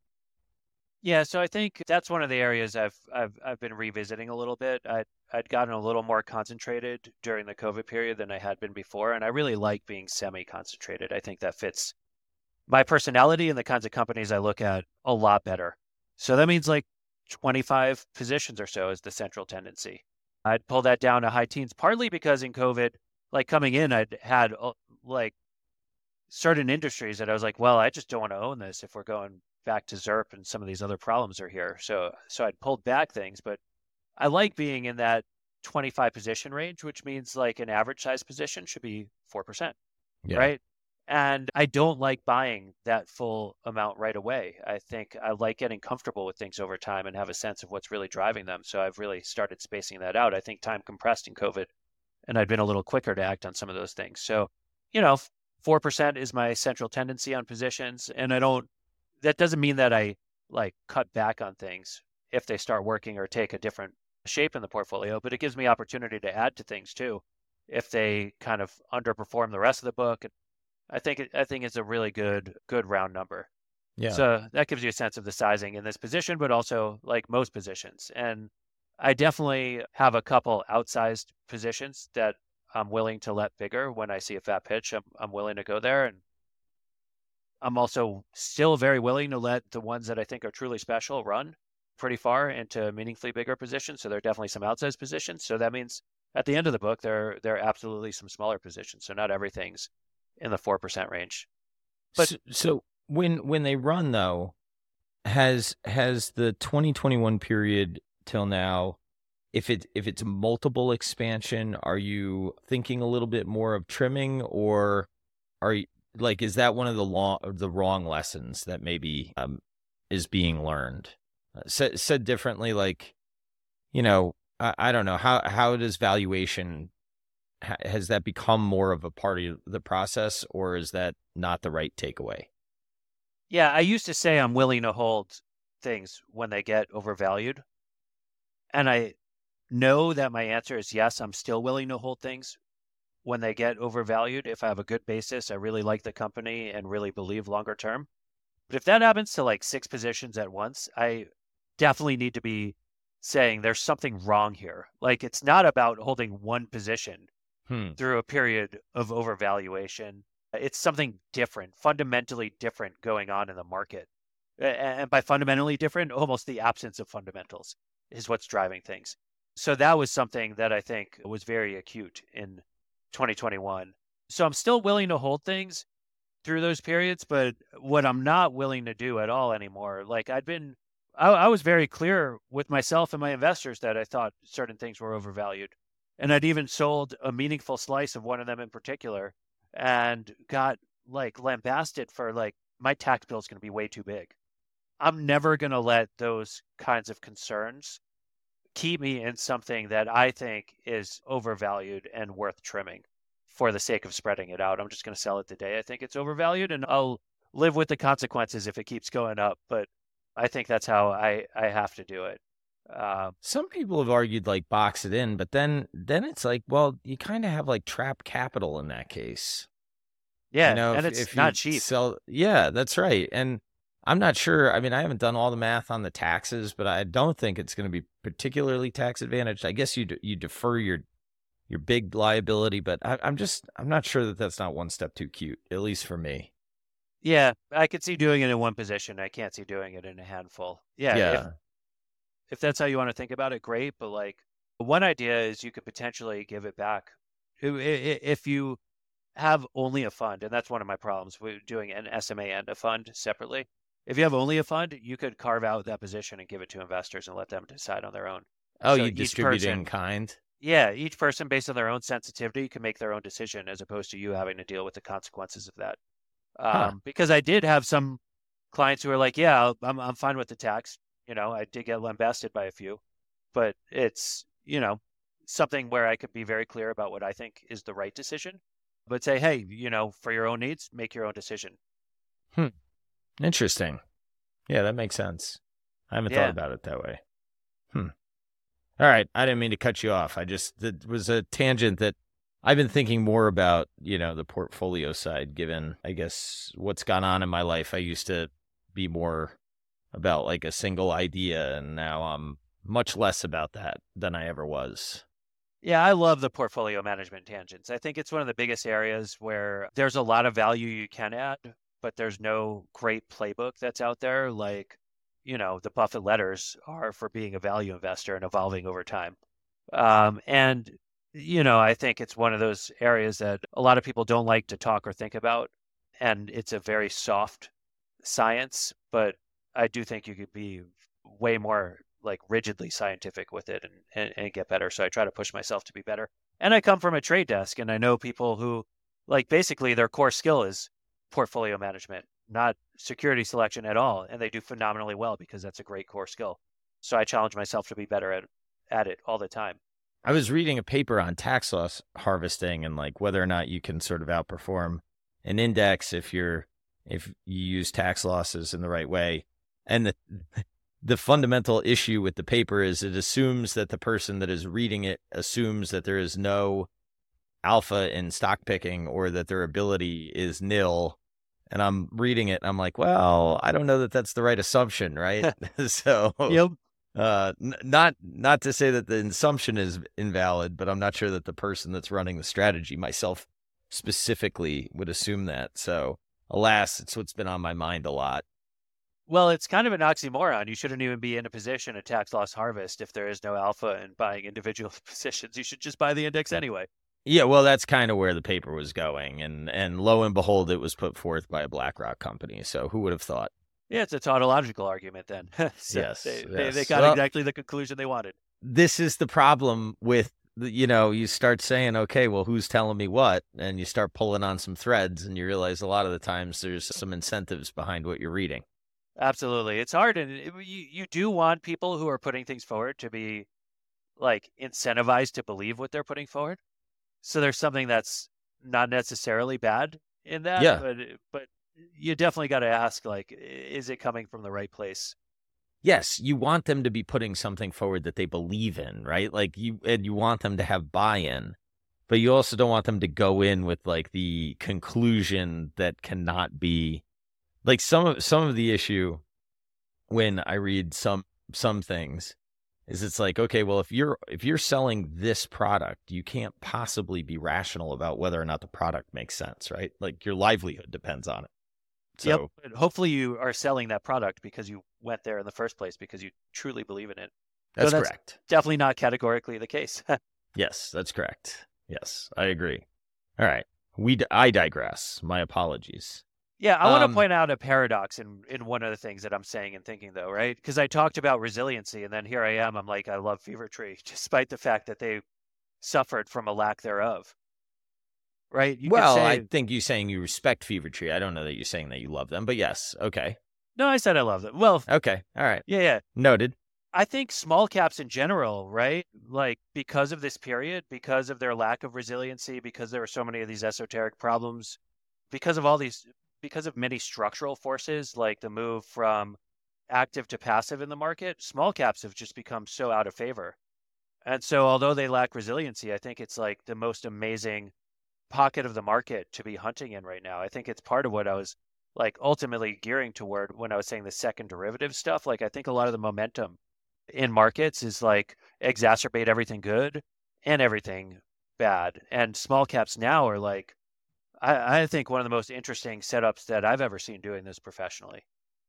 Yeah, so I think that's one of the areas I've I've I've been revisiting a little bit. I'd I'd gotten a little more concentrated during the COVID period than I had been before, and I really like being semi-concentrated. I think that fits my personality and the kinds of companies I look at a lot better. So that means like twenty-five positions or so is the central tendency. I'd pull that down to high teens, partly because in COVID, like coming in, I'd had uh, like certain industries that I was like, well, I just don't want to own this if we're going back to Z E R P and some of these other problems are here. So, so I'd pulled back things, but I like being in that twenty-five position range, which means like an average size position should be four percent, yeah. Right? And I don't like buying that full amount right away. I think I like getting comfortable with things over time and have a sense of what's really driving them. So I've really started spacing that out. I think time compressed in COVID, and I'd been a little quicker to act on some of those things. So, you know, four percent is my central tendency on positions. And I don't, that doesn't mean that I like cut back on things if they start working or take a different shape in the portfolio, but it gives me opportunity to add to things too if they kind of underperform the rest of the book. I think it, I think it's a really good good round number. Yeah. So that gives you a sense of the sizing in this position, but also like most positions. And I definitely have a couple outsized positions that I'm willing to let bigger when I see a fat pitch. I'm I'm willing to go there, and I'm also still very willing to let the ones that I think are truly special run pretty far into meaningfully bigger positions. So there are definitely some outsized positions. So that means at the end of the book, there there are absolutely some smaller positions. So not everything's in the four percent range.
But so, so when when they run though, has has the twenty twenty-one period till now, if it if it's multiple expansion, are you thinking a little bit more of trimming, or are you like is that one of the long the wrong lessons that maybe um, is being learned? Uh, said said differently, like you know, I, I don't know how how does valuation ha, has that become more of a part of the process, or is that not the right takeaway?
Yeah, I used to say I'm willing to hold things when they get overvalued. And I know that my answer is yes, I'm still willing to hold things when they get overvalued. If I have a good basis, I really like the company and really believe longer term. But if that happens to like six positions at once, I definitely need to be saying there's something wrong here. Like it's not about holding one position
Hmm.
through a period of overvaluation. It's something different, fundamentally different going on in the market. And by fundamentally different, almost the absence of fundamentals is what's driving things. So that was something that I think was very acute in twenty twenty-one. So I'm still willing to hold things through those periods, but what I'm not willing to do at all anymore, like I'd been, I, I was very clear with myself and my investors that I thought certain things were overvalued. And I'd even sold a meaningful slice of one of them in particular and got like lambasted for like, my tax bill is going to be way too big. I'm never going to let those kinds of concerns keep me in something that I think is overvalued and worth trimming for the sake of spreading it out. I'm just going to sell it the day I think it's overvalued, and I'll live with the consequences if it keeps going up. But I think that's how I, I have to do it. Um,
Some people have argued like box it in, but then then it's like, well, you kind of have like trapped capital in that case.
yeah,
You know,
and
if
it's
if
not
you
cheap.
sell, yeah, that's right. And I'm not sure. I mean, I haven't done all the math on the taxes, but I don't think it's going to be particularly tax advantaged. I guess you d- you defer your your big liability, but I, I'm just I'm not sure that that's not one step too cute, at least for me.
Yeah, I could see doing it in one position. I can't see doing it in a handful. Yeah, if
Yeah.
if that's how you want to think about it, great. But like one idea is you could potentially give it back. I- i- If you have only a fund, and that's one of my problems with doing an S M A and a fund separately. If you have only a fund, you could carve out that position and give it to investors and let them decide on their own.
Oh,
So
you
each
distribute it in
person,
kind?
yeah, each person based on their own sensitivity can make their own decision as opposed to you having to deal with the consequences of that.
Huh.
Um, because I did have some clients who are like, yeah, I'm I'm fine with the tax. You know, I did get lambasted by a few, but it's, you know, something where I could be very clear about what I think is the right decision, but say, hey, you know, for your own needs, make your own decision.
Hmm. Interesting. Yeah, that makes sense. I haven't thought
Yeah.
about it that way. Hmm. All right. I didn't mean to cut you off. I just, it was a tangent that I've been thinking more about, you know, the portfolio side, given, I guess, what's gone on in my life. I used to be more about like a single idea, and now I'm much less about that than I ever was.
Yeah, I love the portfolio management tangents. I think it's one of the biggest areas where there's a lot of value you can add, but there's no great playbook that's out there. Like, you know, the Buffett letters are for being a value investor and evolving over time. Um, and, you know, I think it's one of those areas that a lot of people don't like to talk or think about. And it's a very soft science, but I do think you could be way more like rigidly scientific with it and, and, and get better. So I try to push myself to be better. And I come from a trade desk and I know people who like basically their core skill is portfolio management, not security selection at all. And they do phenomenally well because that's a great core skill. So I challenge myself to be better at, at it all the time.
I was reading a paper on tax loss harvesting and like whether or not you can sort of outperform an index if you're if you use tax losses in the right way. And the the fundamental issue with the paper is it assumes that the person that is reading it assumes that there is no alpha in stock picking or that their ability is nil. And I'm reading it and I'm like, well, I don't know that that's the right assumption, right? so
Yep.
uh, n- not not to say that the assumption is invalid, but I'm not sure that the person that's running the strategy, myself specifically, would assume that. So alas, it's what's been on my mind a lot.
Well, it's kind of an oxymoron. You shouldn't even be in a position to tax loss harvest if there is no alpha in buying individual positions. You should just buy the index anyway.
Yeah, well, that's kind of where the paper was going, and and lo and behold, it was put forth by a BlackRock company. So who would have thought?
Yeah, it's a tautological argument then. So
Yes,
they, they, they
yes.
got
Well,
exactly the conclusion they wanted.
this is the problem with, the- you know, you start saying, okay, well, who's telling me what? And you start pulling on some threads and you realize a lot of the times there's some incentives behind what you're reading.
Absolutely. It's hard. And it, you, you do want people who are putting things forward to be like incentivized to believe what they're putting forward. So there's something that's not necessarily bad in that,
Yeah.
but but you definitely got to ask, like, is it coming from the right place?
Yes, you want them to be putting something forward that they believe in, right? Like you, and you want them to have buy-in, but you also don't want them to go in with like the conclusion that cannot be, like some of some of the issue when I read some some things is it's like, okay, well, if you're if you're selling this product, you can't possibly be rational about whether or not the product makes sense, right? Like your livelihood depends on it. So
Yep. But hopefully you are selling that product because you went there in the first place because you truly believe in it. Though
that's
that's
correct.
definitely not categorically the case.
Yes, that's correct. Yes, I agree. All right. We d- I digress. My apologies.
Yeah, I want to
Um,
point out a paradox in in one of the things that I'm saying and thinking, though, right? Because I talked about resiliency, and then here I am. I'm like, I love Fever Tree, despite the fact that they suffered from a lack thereof, right? You could
well, I
say,
think you saying you respect Fever Tree. I don't know that you're saying that you love them, but yes. Okay.
no, I said I love them. Well,
Okay. All right.
yeah, yeah.
Noted.
I think small caps in general, right? Like because of this period, because of their lack of resiliency, because there are so many of these esoteric problems, because of all these, because of many structural forces, like the move from active to passive in the market, small caps have just become so out of favor. And so, although they lack resiliency, I think it's like the most amazing pocket of the market to be hunting in right now. I think it's part of what I was like ultimately gearing toward when I was saying the second derivative stuff. Like, I think a lot of the momentum in markets is like exacerbate everything good and everything bad. And small caps now are like, I, I think one of the most interesting setups that I've ever seen doing this professionally.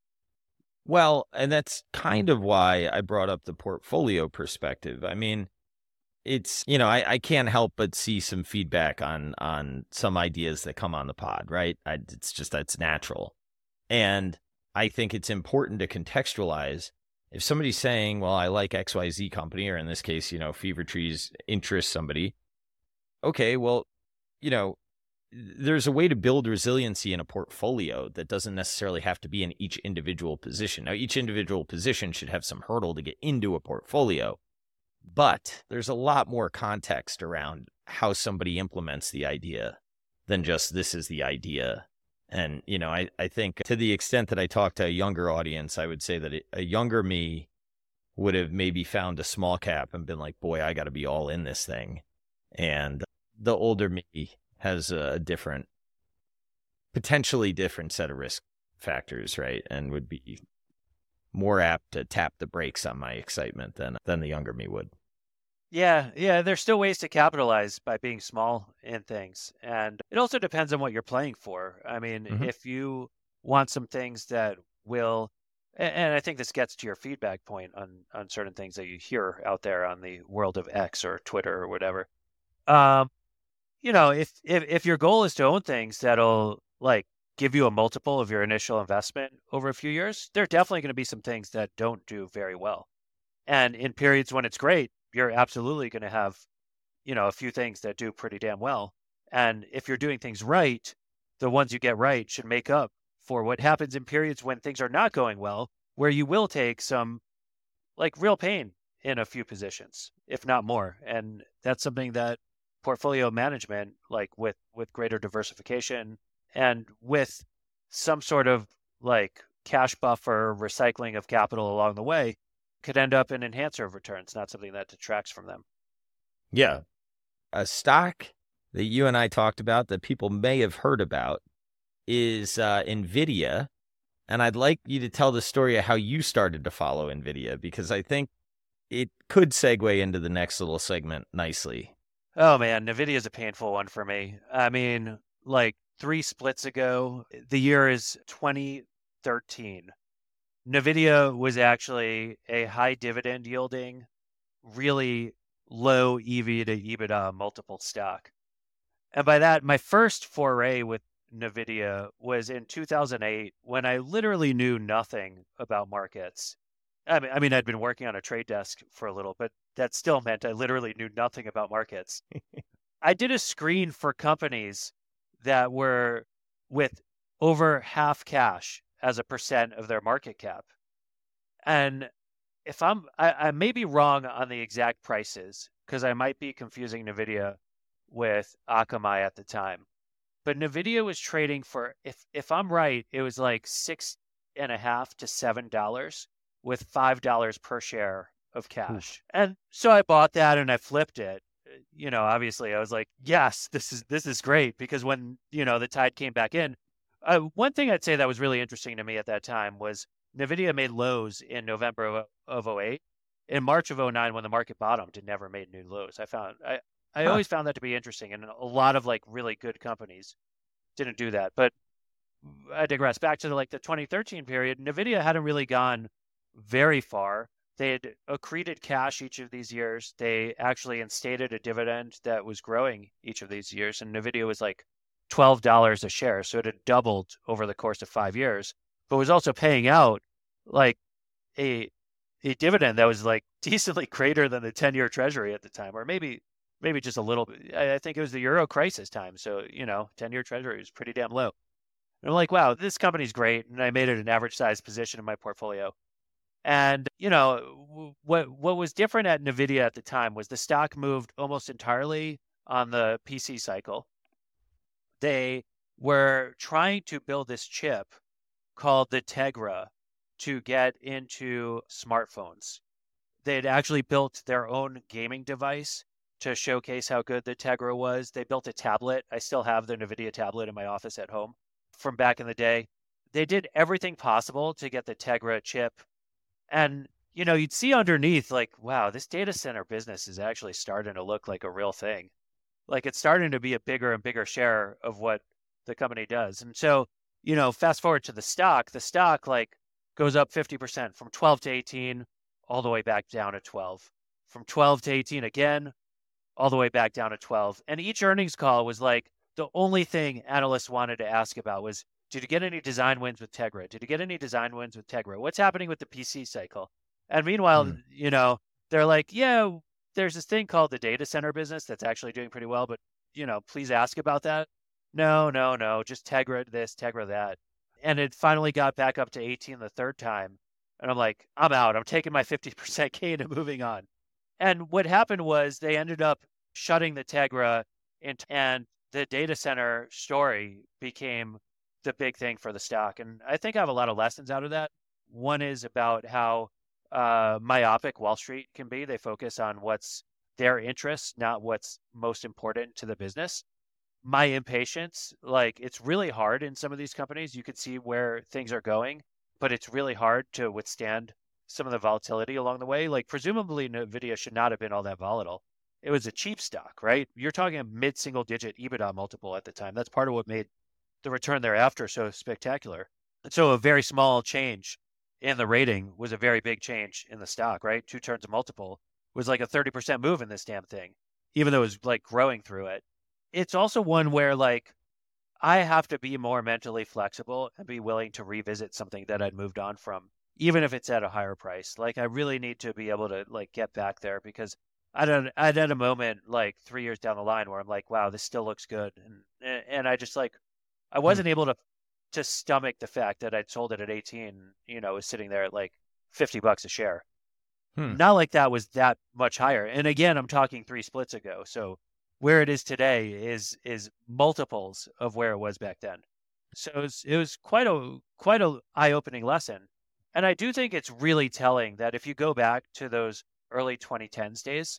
Well, and that's kind of why I brought up the portfolio perspective. I mean, it's, you know, I, I can't help but see some feedback on on some ideas that come on the pod, right? I, it's just that's natural. And I think it's important to contextualize. If somebody's saying, well, I like X Y Z company, or in this case, you know, Fever Trees interest somebody. Okay, well, you know, there's a way to build resiliency in a portfolio that doesn't necessarily have to be in each individual position. Now, each individual position should have some hurdle to get into a portfolio, but there's a lot more context around how somebody implements the idea than just this is the idea. And, you know, I, I think to the extent that I talk to a younger audience, I would say that it, a younger me would have maybe found a small cap and been like, boy, I got to be all in this thing. And the older me has a different, potentially different set of risk factors, right? And would be more apt to tap the brakes on my excitement than than the younger me would.
Yeah, yeah, there's still ways to capitalize by being small in things. And it also depends on what you're playing for. I mean,
Mm-hmm.
if you want some things that will, a- and I think this gets to your feedback point on on certain things that you hear out there on the world of X or Twitter or whatever. Um, you know, if if if your goal is to own things that'll like give you a multiple of your initial investment over a few years, there are definitely going to be some things that don't do very well. And in periods when it's great, you're absolutely going to have, you know, a few things that do pretty damn well. And if you're doing things right, the ones you get right should make up for what happens in periods when things are not going well, where you will take some like real pain in a few positions, if not more. And that's something that portfolio management, like with with greater diversification and with some sort of like cash buffer, recycling of capital along the way, could end up an enhancer of returns, not something that detracts from them.
Yeah. A stock that you and I talked about that people may have heard about is uh, NVIDIA. And I'd like you to tell the story of how you started to follow NVIDIA, because I think it could segue into the next little segment nicely.
Oh man, NVIDIA is a painful one for me. I mean, like three splits ago, the year is twenty thirteen. NVIDIA was actually a high dividend yielding, really low E V to EBITDA multiple stock. And by that, my first foray with NVIDIA was in two thousand eight when I literally knew nothing about markets. I mean, I mean, I'd been working on a trade desk for a little, but that still meant I literally knew nothing about markets. I did a screen for companies that were with over half cash as a percent of their market cap. And if I'm, I, I may be wrong on the exact prices because I might be confusing NVIDIA with Akamai at the time. But NVIDIA was trading for, if if I'm right, it was like six and a half to seven dollars with five dollars per share of cash. Oof. And so I bought that and I flipped it. You know, obviously I was like, yes, this is this is great, because when, you know, the tide came back in, uh, one thing I'd say that was really interesting to me at that time was NVIDIA made lows in November of, of oh eight. In March of oh nine, when the market bottomed, it never made new lows. I found, I, I huh. always found that to be interesting. And a lot of like really good companies didn't do that. But I digress. Back to the, like the twenty thirteen period, NVIDIA hadn't really gone very far. They had accreted cash each of these years. They actually instated a dividend that was growing each of these years. And NVIDIA was like twelve dollars a share. So it had doubled over the course of five years, but was also paying out like a a dividend that was like decently greater than the ten-year treasury at the time, or maybe maybe just a little bit. I think it was the Euro crisis time. So, you know, ten-year treasury was pretty damn low. And I'm like, wow, this company's great. And I made it an average size position in my portfolio. And, you know, what what was different at NVIDIA at the time was the stock moved almost entirely on the P C cycle. They were trying to build this chip called the Tegra to get into smartphones. They had actually built their own gaming device to showcase how good the Tegra was. They built a tablet. I still have the NVIDIA tablet in my office at home from back in the day. They did everything possible to get the Tegra chip. And, you know, you'd see underneath like, wow, this data center business is actually starting to look like a real thing. Like it's starting to be a bigger and bigger share of what the company does. And so, you know, fast forward to the stock, the stock like goes up fifty percent from twelve to eighteen, all the way back down to twelve. From twelve to eighteen again, all the way back down to twelve. And each earnings call was like, the only thing analysts wanted to ask about was, did you get any design wins with Tegra? Did you get any design wins with Tegra? What's happening with the P C cycle? And meanwhile, mm. you know, they're like, yeah, there's this thing called the data center business that's actually doing pretty well, but, you know, please ask about that. No, no, no, just Tegra this, Tegra that. And it finally got back up to eighteen the third time. And I'm like, I'm out. I'm taking my fifty percent gain and moving on. And what happened was they ended up shutting the Tegra and, and the data center story became the big thing for the stock. And I think I have a lot of lessons out of that. One is about how uh, myopic Wall Street can be. They focus on what's their interests, not what's most important to the business. My impatience, like it's really hard in some of these companies. You could see where things are going, but it's really hard to withstand some of the volatility along the way. Like presumably NVIDIA should not have been all that volatile. It was a cheap stock, right? You're talking a mid-single digit EBITDA multiple at the time. That's part of what made the return thereafter so spectacular. And so a very small change in the rating was a very big change in the stock, right? Two turns of multiple was like a thirty percent move in this damn thing, even though it was like growing through it. It's also one where like I have to be more mentally flexible and be willing to revisit something that I'd moved on from, even if it's at a higher price. Like I really need to be able to like get back there, because I don't, I'd had a moment like three years down the line where I'm like, wow, this still looks good. And, and I just like, I wasn't hmm. able to, to stomach the fact that I'd sold it at eighteen, you know, was sitting there at like fifty bucks a share. Hmm. Not like that was that much higher. And again, I'm talking three splits ago. So where it is today is, is multiples of where it was back then. So it was, it was quite a, quite a eye-opening lesson. And I do think it's really telling that if you go back to those early twenty tens days,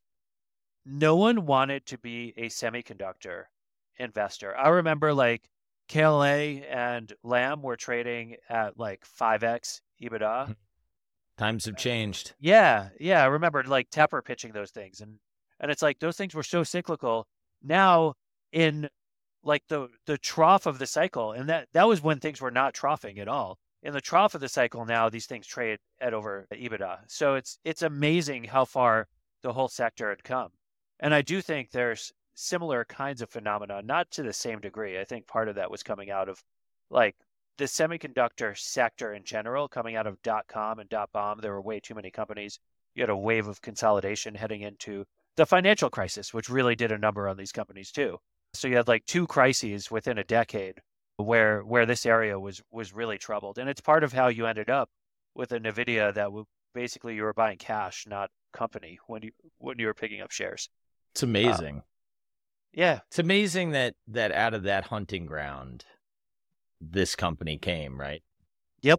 no one wanted to be a semiconductor investor. I remember like K L A and Lam were trading at like five X EBITDA.
Times have changed.
Yeah, yeah. I remember like Tepper pitching those things. And and it's like those things were so cyclical. Now in like the the trough of the cycle, and that, that was when things were not troughing at all. In the trough of the cycle now, these things trade at over EBITDA. So it's it's amazing how far the whole sector had come. And I do think there's similar kinds of phenomena, not to the same degree. I think part of that was coming out of like the semiconductor sector in general, coming out of dot com and dot bomb. There were way too many companies. You had a wave of consolidation heading into the financial crisis, which really did a number on these companies too. So you had like two crises within a decade where where this area was was really troubled. And it's part of how you ended up with a NVIDIA that w- basically you were buying cash, not company, when you when you were picking up shares.
It's amazing.
Um, yeah.
It's amazing that that out of that hunting ground, this company came, right?
Yep.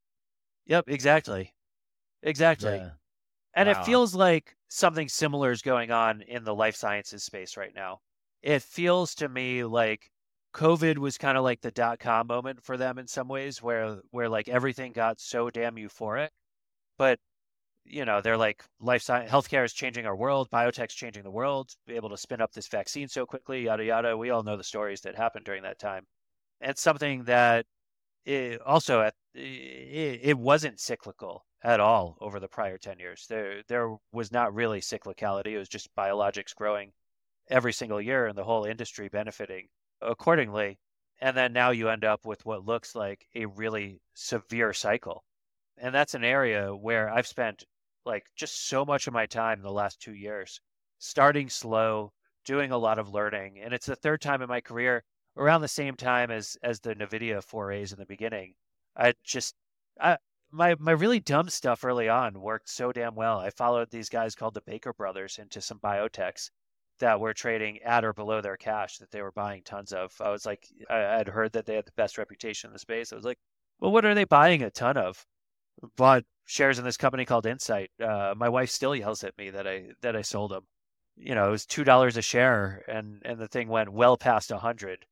Yep, exactly. Exactly.
Yeah.
And
Wow.
it feels like something similar is going on in the life sciences space right now. It feels to me like COVID was kind of like the dot-com moment for them in some ways, where where like everything got so damn euphoric. But, you know, they're like, life science, healthcare is changing our world, biotech's changing the world, be able to spin up this vaccine so quickly, yada, yada. We all know the stories that happened during that time. And something that it also at, it, it wasn't cyclical at all over the prior ten years. There there was not really cyclicality. It was just biologics growing every single year and the whole industry benefiting accordingly. And then now you end up with what looks like a really severe cycle. And that's an area where I've spent like just so much of my time in the last two years, starting slow, doing a lot of learning. And it's the third time in my career around the same time as as the NVIDIA forays in the beginning. I just I my my really dumb stuff early on worked so damn well. I followed these guys called the Baker brothers into some biotechs that were trading at or below their cash that they were buying tons of. I was like, I had heard that they had the best reputation in the space. I was like, well, what are they buying a ton of? Bought shares in this company called Insight. Uh, my wife still yells at me that I that I sold them. You know, it was two dollars a share, and and the thing went well past a hundred.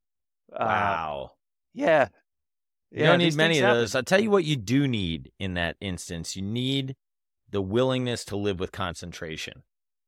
Wow.
Um, yeah.
You
yeah,
don't need
these
many
things
of
happen.
those. I'll tell you what you do need in that instance. You need the willingness to live with concentration.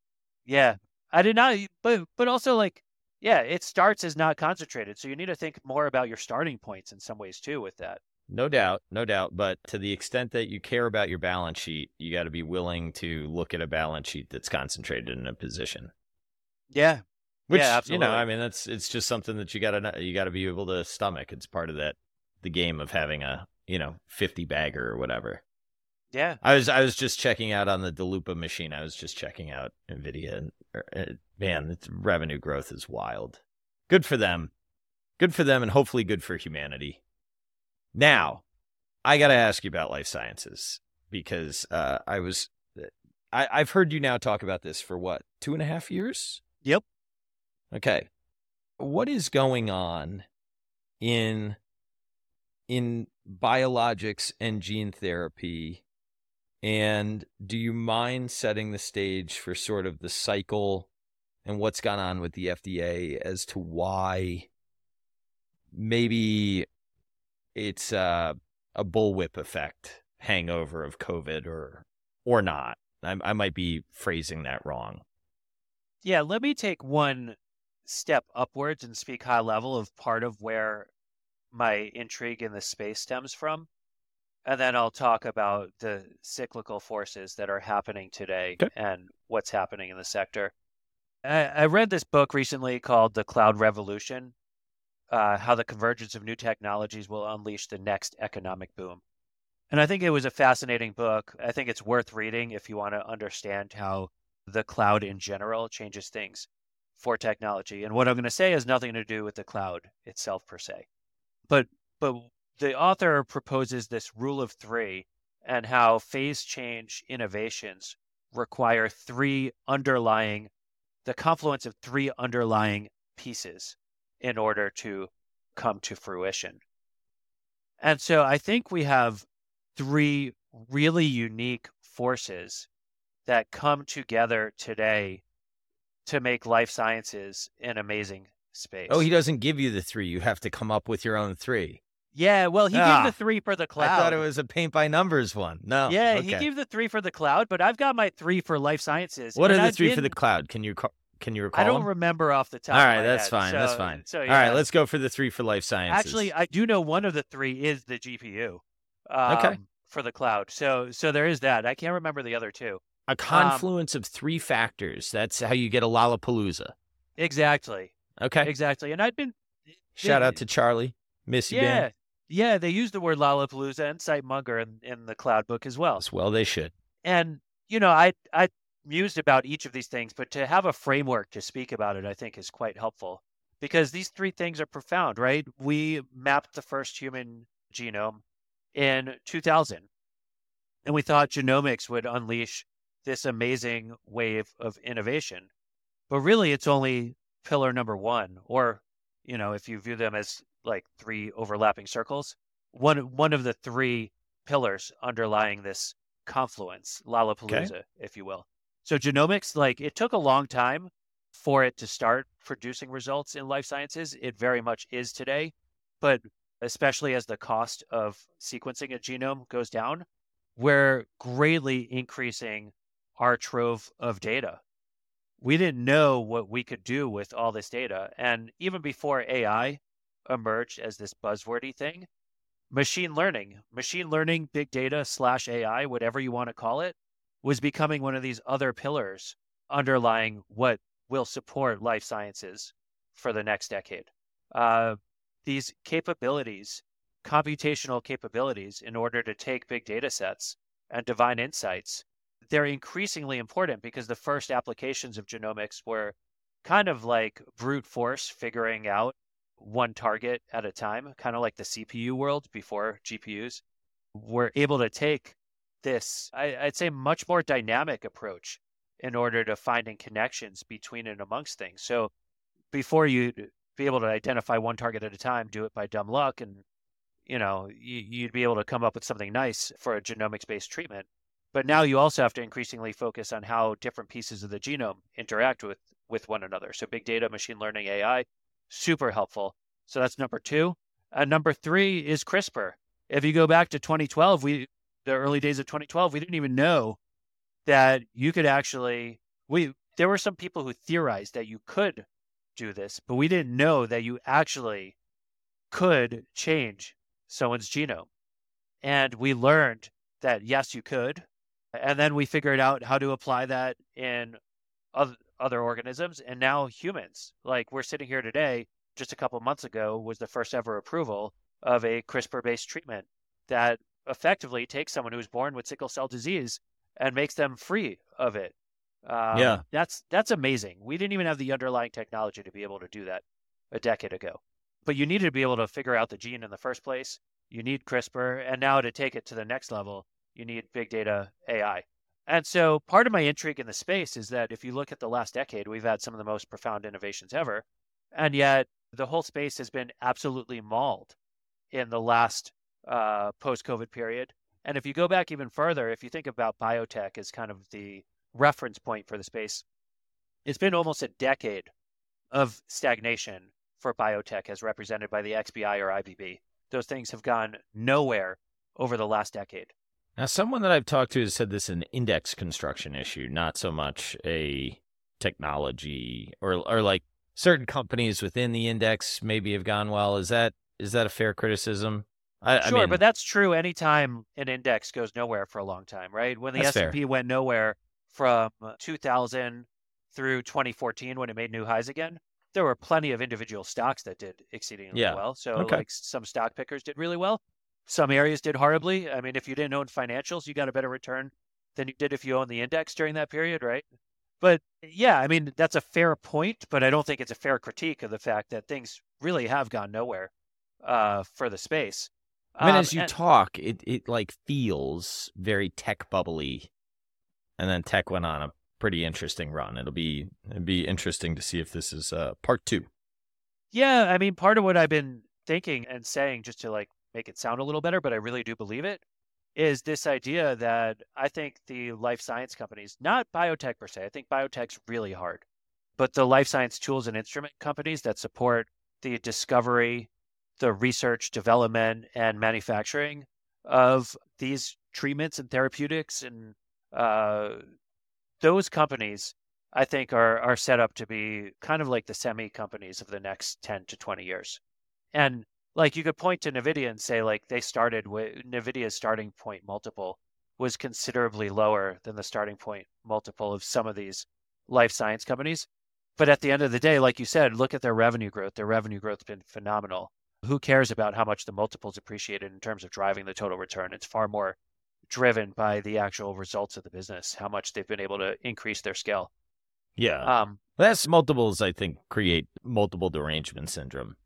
Yeah. I did not, but but also like, yeah, it starts as not concentrated. So you need to think more about your starting points in some ways too with that.
No doubt, no doubt. But to the extent that you care about your balance sheet, you got to be willing to look at a balance sheet that's concentrated in a position.
Yeah.
Which,
yeah,
you
absolutely.
know, I mean, that's it's just something that you got to you got to be able to stomach. It's part of that the game of having a, you know, fifty bagger or whatever.
Yeah.
I was I was just checking out on the DeLupa machine. I was just checking out NVIDIA, and uh, man, its revenue growth is wild. Good for them. Good for them, and hopefully good for humanity. Now, I got to ask you about life sciences because uh, I was I, I've heard you now talk about this for what, two and a half years?
Yep.
Okay. What is going on in in biologics and gene therapy? And do you mind setting the stage for sort of the cycle and what's gone on with the F D A as to why maybe it's uh, a bullwhip effect hangover of COVID or or not? I, I might be phrasing that wrong.
Yeah, let me take one step upwards and speak high level of part of where my intrigue in this space stems from. And then I'll talk about the cyclical forces that are happening today
Okay.
and what's happening in the sector. I, I read this book recently called The Cloud Revolution, uh, How the Convergence of New Technologies Will Unleash the Next Economic Boom. And I think it was a fascinating book. I think it's worth reading if you want to understand how the cloud in general changes things for technology. And what I'm going to say has nothing to do with the cloud itself per se. But but the author proposes this rule of three and how phase change innovations require three underlying, the confluence of three underlying pieces in order to come to fruition. And so I think we have three really unique forces that come together today to make life sciences an amazing space.
Oh, he doesn't give you the three. You have to come up with your own three.
Yeah, well, he
Ah,
gave the three for the cloud.
I thought it was a paint by numbers one. No.
Yeah,
okay.
he gave the three for the cloud, but I've got my three for life sciences.
What
and
are the
I've
three
been,
for the cloud? Can you ca- can you recall?
I don't
them?
remember off the top
All
of
right,
my
that's
head.
fine.
So,
that's fine.
So,
All
yeah.
right, let's go for the three for life sciences.
Actually, I do know one of the three is the G P U. Um,
Okay.
For the cloud. So so there is that. I can't remember the other two.
A confluence um, of three factors. That's how you get a Lollapalooza.
Exactly.
Okay.
Exactly. And I'd been,
Shout out
they,
to Charlie. Miss you,
yeah,
man.
yeah, they use the word Lollapalooza and cite Munger in, in the Cloud book as well.
As well they should.
And, you know, I, I mused about each of these things, but to have a framework to speak about it, I think is quite helpful because these three things are profound, right? We mapped the first human genome in two thousand, and we thought genomics would unleash this amazing wave of innovation. But really, it's only pillar number one, or, you know, if you view them as like three overlapping circles, one one of the three pillars underlying this confluence,
Okay.
Lollapalooza, if you will. So genomics, like it took a long time for it to start producing results in life sciences. It very much is today, but especially as the cost of sequencing a genome goes down, we're greatly increasing our trove of data. We didn't know what we could do with all this data. And even before A I emerged as this buzzwordy thing, machine learning, machine learning, big data slash A I, whatever you want to call it, was becoming one of these other pillars underlying what will support life sciences for the next decade. Uh, these capabilities, computational capabilities, in order to take big data sets and divine insights, they're increasingly important because the first applications of genomics were kind of like brute force figuring out one target at a time, kind of like the C P U world before G P Us. We're able to take this, I, I'd say, much more dynamic approach in order to finding connections between and amongst things. So before you'd be able to identify one target at a time, do it by dumb luck, and you know you, you'd be able to come up with something nice for a genomics-based treatment. But now you also have to increasingly focus on how different pieces of the genome interact with with one another. So big data, machine learning, A I, super helpful. So that's number two. And number three is CRISPR. If you go back to twenty twelve, we the early days of twenty twelve, we didn't even know that you could actually we there were some people who theorized that you could do this, but we didn't know that you actually could change someone's genome. And we learned that yes, you could. And then we figured out how to apply that in other, other organisms and now humans. Like we're sitting here today, just a couple of months ago was the first ever approval of a CRISPR-based treatment that effectively takes someone who's born with sickle cell disease and makes them free of it. Um,
Yeah.
That's that's amazing. We didn't even have the underlying technology to be able to do that a decade ago. But you needed to be able to figure out the gene in the first place. You need CRISPR. And now to take it to the next level, you need big data A I. And so part of my intrigue in the space is that if you look at the last decade, we've had some of the most profound innovations ever. And yet the whole space has been absolutely mauled in the last uh, post-COVID period. And if you go back even further, if you think about biotech as kind of the reference point for the space, it's been almost a decade of stagnation for biotech as represented by the X B I or I B B. Those things have gone nowhere over the last decade.
Now, someone that I've talked to has said this is an index construction issue, not so much a technology or or like certain companies within the index maybe have gone well. Is that is that a fair criticism? I,
Sure,
I mean,
but that's true anytime an index goes nowhere for a long time, right? When the
that's
S and P
fair.
went nowhere from two thousand through twenty fourteen when it made new highs again, there were plenty of individual stocks that did exceedingly
Yeah.
well. So
Okay.
like some stock pickers did really well. Some areas did horribly. I mean, if you didn't own financials, you got a better return than you did if you owned the index during that period, right? But yeah, I mean, that's a fair point, but I don't think it's a fair critique of the fact that things really have gone nowhere uh, for the space.
I mean,
Um,
as you
and
talk, it it like feels very tech bubbly, and then tech went on a pretty interesting run. It'll be it'll be interesting to see if this is uh, part two.
yeah, I mean, part of what I've been thinking and saying, just to like make it sound a little better, but I really do believe it, is this idea that I think the life science companies, not biotech per se, I think biotech's really hard, but the life science tools and instrument companies that support the discovery, the research, development, and manufacturing of these treatments and therapeutics, and uh, those companies, I think, are are set up to be kind of like the semi companies of the next ten to twenty years. And like you could point to NVIDIA and say, like, they started with NVIDIA's starting point multiple was considerably lower than the starting point multiple of some of these life science companies. But at the end of the day, like you said, look at their revenue growth. Their revenue growth has been phenomenal. Who cares about how much the multiples appreciated in terms of driving the total return? It's far more driven by the actual results of the business, how much they've been able to increase their scale.
Yeah.
Um,
Less multiples, I think, create multiple derangement syndrome.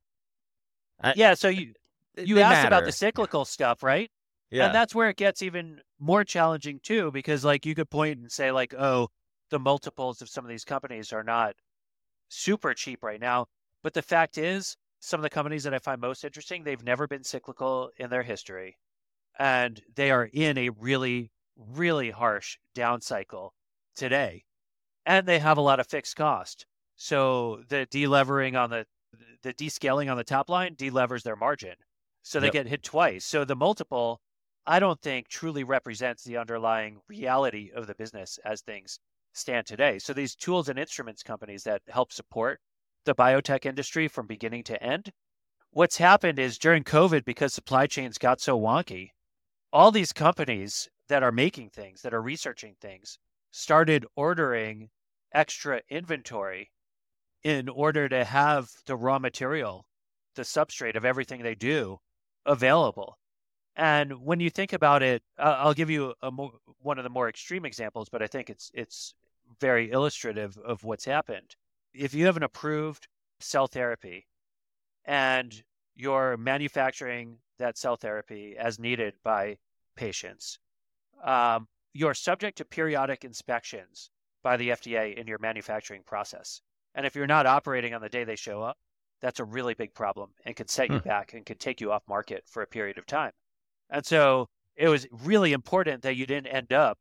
I,
yeah. So you you
they
asked about
matter.
the cyclical stuff, right?
Yeah.
And that's where it gets even more challenging too, because like you could point and say like, oh, the multiples of some of these companies are not super cheap right now. But the fact is, some of the companies that I find most interesting, they've never been cyclical in their history. And they are in a really, really harsh down cycle today. And they have a lot of fixed cost. So the delevering on the the descaling on the top line delevers their margin. So they
Yep.
get hit twice. So the multiple, I don't think truly represents the underlying reality of the business as things stand today. So these tools and instruments companies that help support the biotech industry from beginning to end, what's happened is during COVID, because supply chains got so wonky, all these companies that are making things, that are researching things, started ordering extra inventory in order to have the raw material, the substrate of everything they do available. And when you think about it, uh, I'll give you a more, one of the more extreme examples, but I think it's it's very illustrative of what's happened. If you have an approved cell therapy and you're manufacturing that cell therapy as needed by patients, um, you're subject to periodic inspections by the F D A in your manufacturing process. And if you're not operating on the day they show up, that's a really big problem and could set you
Hmm.
back and could take you off market for a period of time. And so it was really important that you didn't end up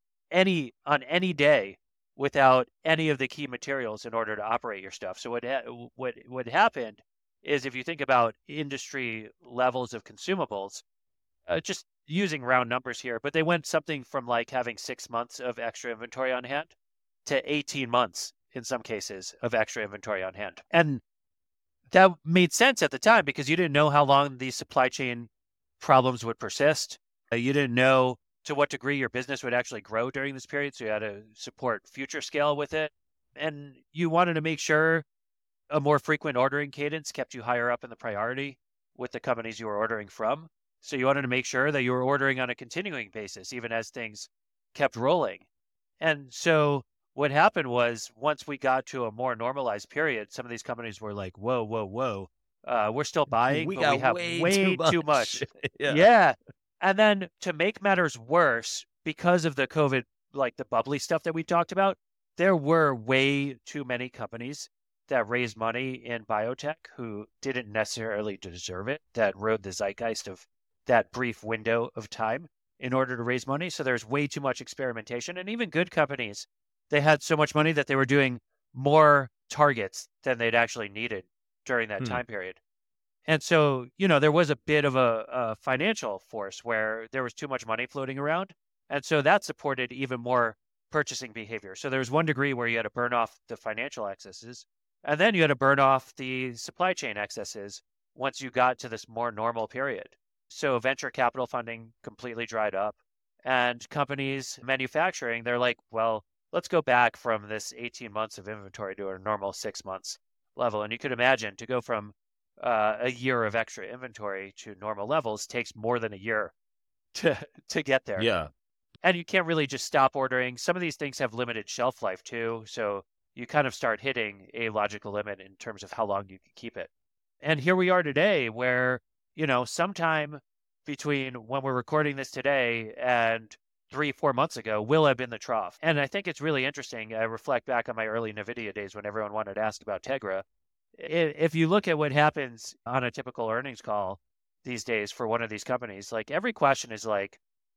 any on any day without any of the key materials in order to operate your stuff. So what ha- what what happened is, if you think about industry levels of consumables, uh, just using round numbers here, but they went something from like having six months of extra inventory on hand to eighteen months in some cases of extra inventory on hand. And that made sense at the time because you didn't know how long these supply chain problems would persist. Uh, you didn't know to what degree your business would actually grow during this period. So you had to support future scale with it. And you wanted to make sure a more frequent ordering cadence kept you higher up in the priority with the companies you were ordering from. So you wanted to make sure that you were ordering on a continuing basis, even as things kept rolling. And so what happened was, once we got to a more normalized period, some of these companies were like, whoa, whoa, whoa, uh, we're still buying,
We
but
got
we have
way
way
too much.
too much.
Yeah.
Yeah. And then to make matters worse, because of the COVID, like the bubbly stuff that we talked about, there were way too many companies that raised money in biotech who didn't necessarily deserve it, that rode the zeitgeist of that brief window of time in order to raise money. So there's way too much experimentation. And even good companies, they had so much money that they were doing more targets than they'd actually needed during that
Hmm.
time period. And so, you know, there was a bit of a, a financial force where there was too much money floating around. And so that supported even more purchasing behavior. So there was one degree where you had to burn off the financial excesses, and then you had to burn off the supply chain excesses once you got to this more normal period. So venture capital funding completely dried up, and companies manufacturing, they're like, well, let's go back from this eighteen months of inventory to a normal six months level. And you could imagine to go from uh, a year of extra inventory to normal levels takes more than a year to to get there.
Yeah.
And you can't really just stop ordering. Some of these things have limited shelf life too. So you kind of start hitting a logical limit in terms of how long you can keep it. And here we are today where, you know, sometime between when we're recording this today and three, four months ago will have been the trough. And I think it's really interesting. I reflect back on my early NVIDIA days when everyone wanted to ask about Tegra. If you look at what happens on a typical earnings call these days for one of these companies, like every question is like,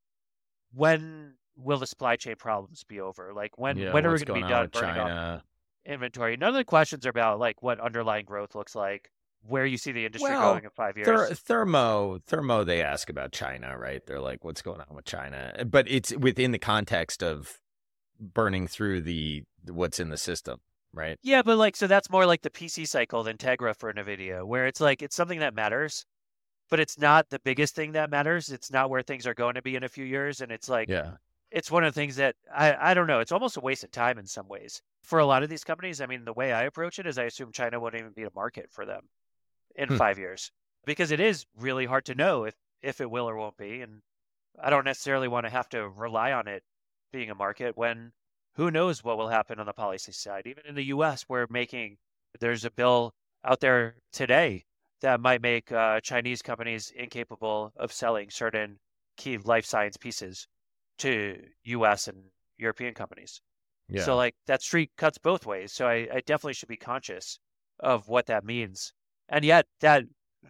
when will the supply chain problems be over? Like when
Yeah,
when are we
what's
going to
going
be
on
done
with
burning off
China?
inventory? None of the questions are about like what underlying growth looks like, where you see the industry
Well,
going in five years.
Ther- Thermo, Thermo, they ask about China, right? They're like, what's going on with China? But it's within the context of burning through the what's in the system, right?
Yeah, but like, so that's more like the P C cycle than Tegra for NVIDIA, where it's like, it's something that matters, but it's not the biggest thing that matters. It's not where things are going to be in a few years. And it's like,
Yeah.
it's one of the things that I, I don't know. It's almost a waste of time in some ways. For a lot of these companies, I mean, the way I approach it is I assume China won't even be a market for them in
Hmm.
five years because it is really hard to know if, if it will or won't be. And I don't necessarily want to have to rely on it being a market when who knows what will happen on the policy side. Even in the U S, we're making, there's a bill out there today that might make uh, Chinese companies incapable of selling certain key life science pieces to U S and European companies. So
Yeah.
like that street cuts both ways. So I, I definitely should be conscious of what that means. And yet that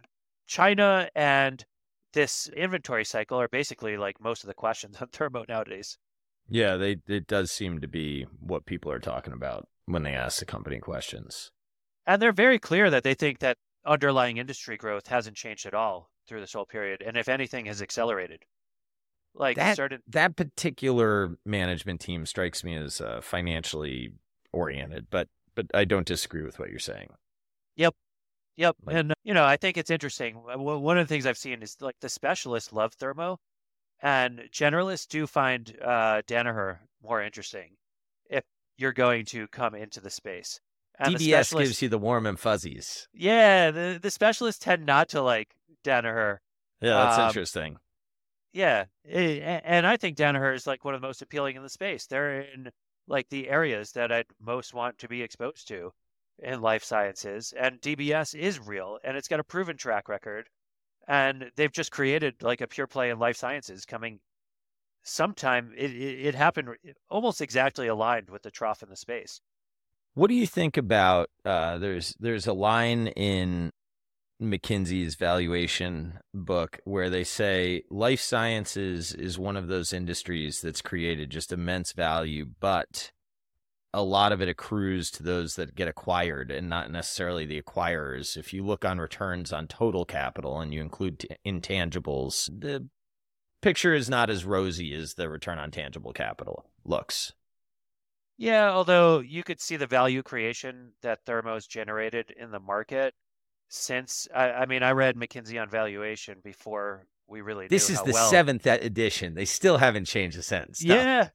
China and this inventory cycle are basically like most of the questions on Thermo nowadays.
Yeah, they it does seem to be what people are talking about when they ask the company questions.
And they're very clear that they think that underlying industry growth hasn't changed at all through this whole period. And if anything, has accelerated. Like
That
certain,
that particular management team strikes me as uh, financially oriented, but but I don't disagree with what you're saying.
yep, yep.
Like,
And, you know, I think it's interesting. W- One of the things I've seen is like the specialists love Thermo and generalists do find uh, Danaher more interesting if you're going to come into the space. And the
D B S gives
specialists,
you the warm and fuzzies.
yeah, the, the specialists tend not to like Danaher.
Yeah, that's
Um,
interesting.
Yeah, eh, a- and I think Danaher is like one of the most appealing in the space. They're in like the areas that I'd most want to be exposed to in life sciences, and D B S is real, and it's got a proven track record, and they've just created like a pure play in life sciences coming sometime. It it, it happened r- almost exactly aligned with the trough in the space.
What do you think about uh, there's there's a line in McKinsey's valuation book where they say life sciences is one of those industries that's created just immense value, but a lot of it accrues to those that get acquired and not necessarily the acquirers. If you look on returns on total capital and you include t- intangibles, the picture is not as rosy as the return on tangible capital looks.
Yeah, although you could see the value creation that Thermo's generated in the market since I, I mean I read McKinsey on valuation before we really knew
This is
how
the
well.
seventh edition. They still haven't changed the sentence. Stop.
Yeah,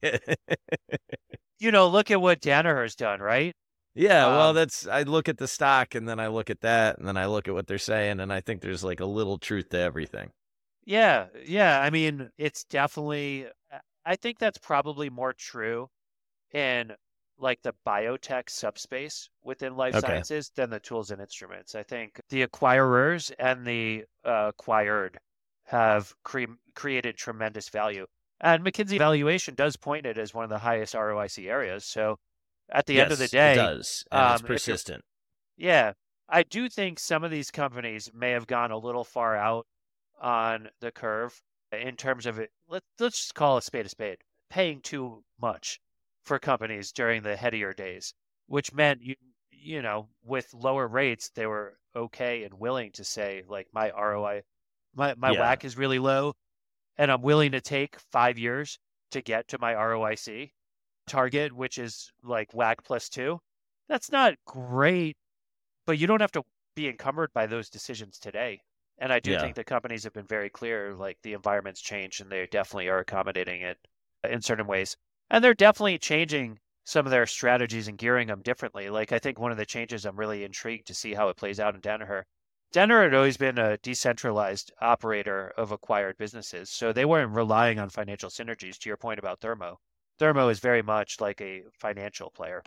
you know, look at what Danaher's done, right?
Yeah, well,
Um,
that's I look at the stock and then I look at that and then I look at what they're saying and I think there's like a little truth to everything.
yeah, yeah. I mean, it's definitely. I think that's probably more true in like the biotech subspace within life
Okay.
sciences than the tools and instruments. I think the acquirers and the uh, acquired have cre- created tremendous value. And McKinsey valuation does point it as one of the highest R O I C areas. So at the end of the
Yes, it
day,
does. And it's
um, if you're,
persistent.
yeah, I do think some of these companies may have gone a little far out on the curve in terms of it. Let, let's just call a spade a spade, paying too much for companies during the headier days, which meant you, you know, with lower rates, they were okay and willing to say, like, my R O I, my, my
Yeah.
W A C is really low, and I'm willing to take five years to get to my R O I C target, which is like W A C plus two. That's not great, but you don't have to be encumbered by those decisions today. And I do
Yeah.
think the companies have been very clear, like the environment's changed and they definitely are accommodating it in certain ways. And they're definitely changing some of their strategies and gearing them differently. Like I think one of the changes I'm really intrigued to see how it plays out in Danaher. Danaher had always been a decentralized operator of acquired businesses. So they weren't relying on financial synergies, to your point about Thermo. Thermo is very much like a financial player.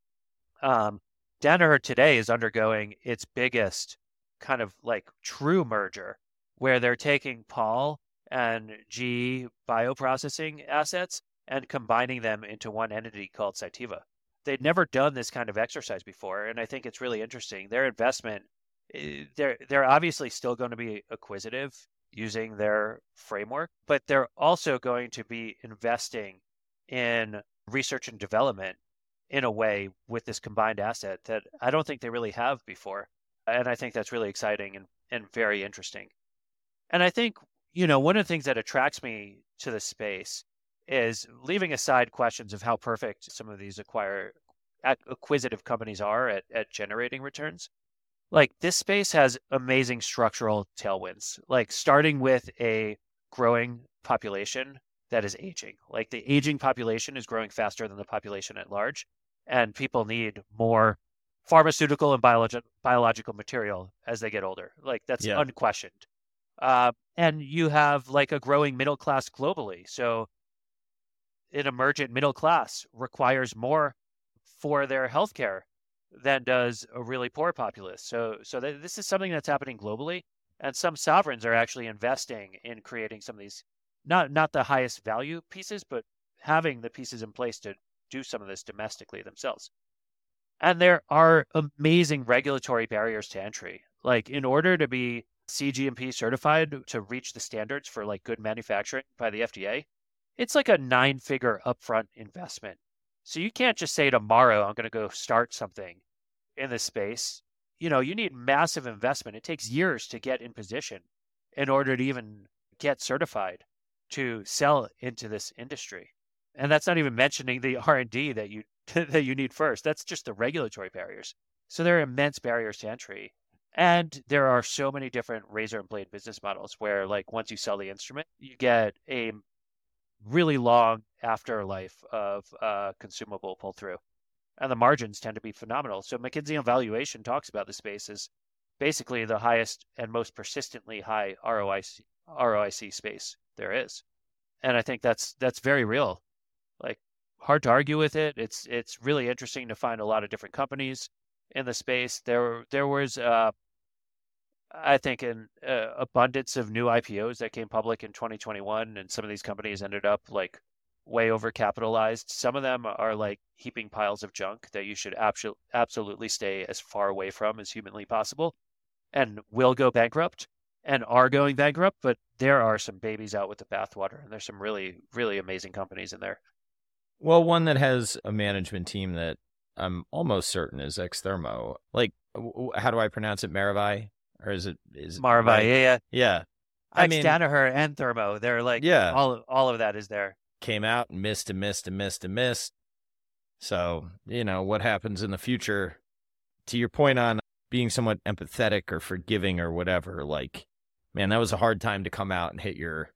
Um, Danaher today is undergoing its biggest kind of like true merger, where they're taking Paul and G E bioprocessing assets and combining them into one entity called Cytiva. They'd never done this kind of exercise before, and I think it's really interesting. Their investment, eh, they're they're obviously still going to be acquisitive using their framework, but they're also going to be investing in research and development in a way with this combined asset that I don't think they really have before. And I think that's really exciting and, and very interesting. And I think, you know, one of the things that attracts me to the space is leaving aside questions of how perfect some of these acquire acquisitive companies are at, at generating returns. Like this space has amazing structural tailwinds, like starting with a growing population that is aging. Like the aging population is growing faster than the population at large, and people need more pharmaceutical and biologi- biological material as they get older. Like that's
Yeah.
unquestioned. Uh, and you have like a growing middle class globally. So an emergent middle class requires more for their healthcare than does a really poor populace. So, so th- this is something that's happening globally, and some sovereigns are actually investing in creating some of these, not not the highest value pieces, but having the pieces in place to do some of this domestically themselves. And there are amazing regulatory barriers to entry. Like in order to be C G M P certified to reach the standards for like good manufacturing by the F D A, it's like a nine-figure upfront investment. So you can't just say tomorrow I'm going to go start something in this space. You know, you need massive investment. It takes years to get in position in order to even get certified to sell into this industry. And that's not even mentioning the R and D that you that you need first. That's just the regulatory barriers. So there are immense barriers to entry. And there are so many different razor and blade business models where like once you sell the instrument, you get a really long afterlife of uh, consumable pull through, and the margins tend to be phenomenal. So McKinsey on Valuation talks about the space as basically the highest and most persistently high R O I C R O I C space there is, and I think that's that's very real. Like hard to argue with it. It's it's really interesting to find a lot of different companies in the space. There there was uh, I think an uh, abundance of new I P Os that came public in twenty twenty-one, and some of these companies ended up like way overcapitalized. Some of them are like heaping piles of junk that you should abso- absolutely stay as far away from as humanly possible, and will go bankrupt and are going bankrupt. But there are some babies out with the bathwater, and there's some really, really amazing companies in there.
Well, one that has a management team that I'm almost certain is Exthermo. Like, w- w- how do I pronounce it? Maravai? Or is it is it
Marva,
right?
yeah, yeah.
Yeah. I
Ex
mean,
Danaher and Thermo. They're like
yeah,
all all of that is there.
came out and missed and missed and missed and missed. So, you know, what happens in the future, to your point on being somewhat empathetic or forgiving or whatever, like, man, that was a hard time to come out and hit your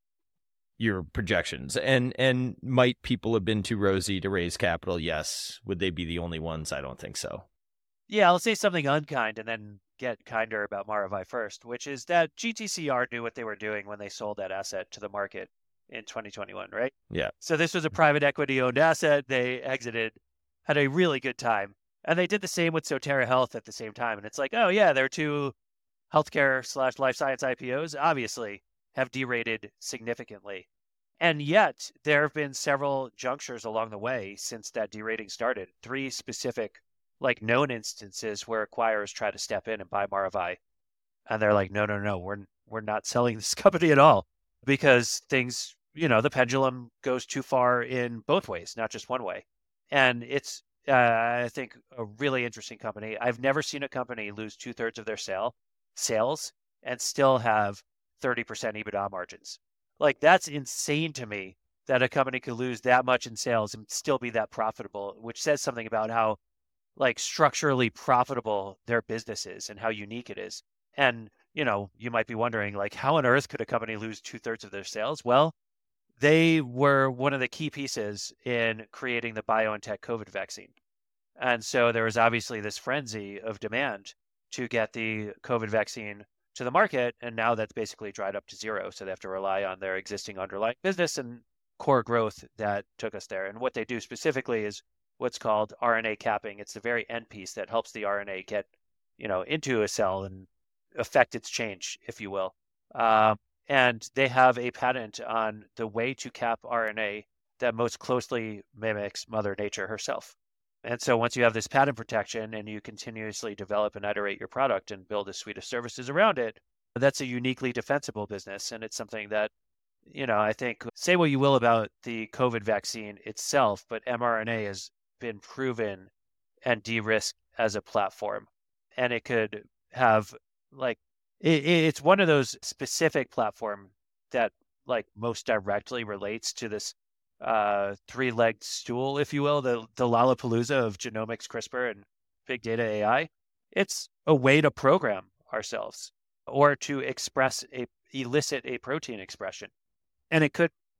your projections. And and might people have been too rosy to raise capital? Yes. Would they be the only ones? I don't think so.
Yeah, I'll say something unkind and then get kinder about Maravai first, which is that G T C R knew what they were doing when they sold that asset to the market in twenty twenty-one, right?
Yeah.
So this was a private equity owned asset. They exited, had a really good time. And they did the same with Sotera Health at the same time. And it's like, oh, yeah, they're two healthcare slash life science I P Os, obviously have derated significantly. And yet there have been several junctures along the way since that derating started. Three specific, like known instances where acquirers try to step in and buy Maravai. And they're like, no, no, no, we're we're not selling this company at all because things, you know, the pendulum goes too far in both ways, not just one way. And it's, uh, I think, a really interesting company. I've never seen a company lose two thirds of their sale sales and still have thirty percent EBITDA margins. Like that's insane to me that a company could lose that much in sales and still be that profitable, which says something about how like structurally profitable their business is and how unique it is. And, you know, you might be wondering, like, how on earth could a company lose two thirds of their sales? Well, they were one of the key pieces in creating the BioNTech COVID vaccine. And so there was obviously this frenzy of demand to get the COVID vaccine to the market. And now that's basically dried up to zero. So they have to rely on their existing underlying business and core growth that took us there. And what they do specifically is what's called R N A capping. It's the very end piece that helps the R N A get, you know, into a cell and affect its change, if you will. Um, and they have a patent on the way to cap R N A that most closely mimics Mother Nature herself. And so once you have this patent protection and you continuously develop and iterate your product and build a suite of services around it, that's a uniquely defensible business. And it's something that, you know, I think, say what you will about the COVID vaccine itself, but mRNA has been proven and de-risked as a platform. And it could have like, it, it's one of those specific platform that like most directly relates to this uh, three-legged stool, if you will, the, the Lollapalooza of genomics, CRISPR, and big data A I. It's a way to program ourselves or to express a, elicit a protein expression. And it could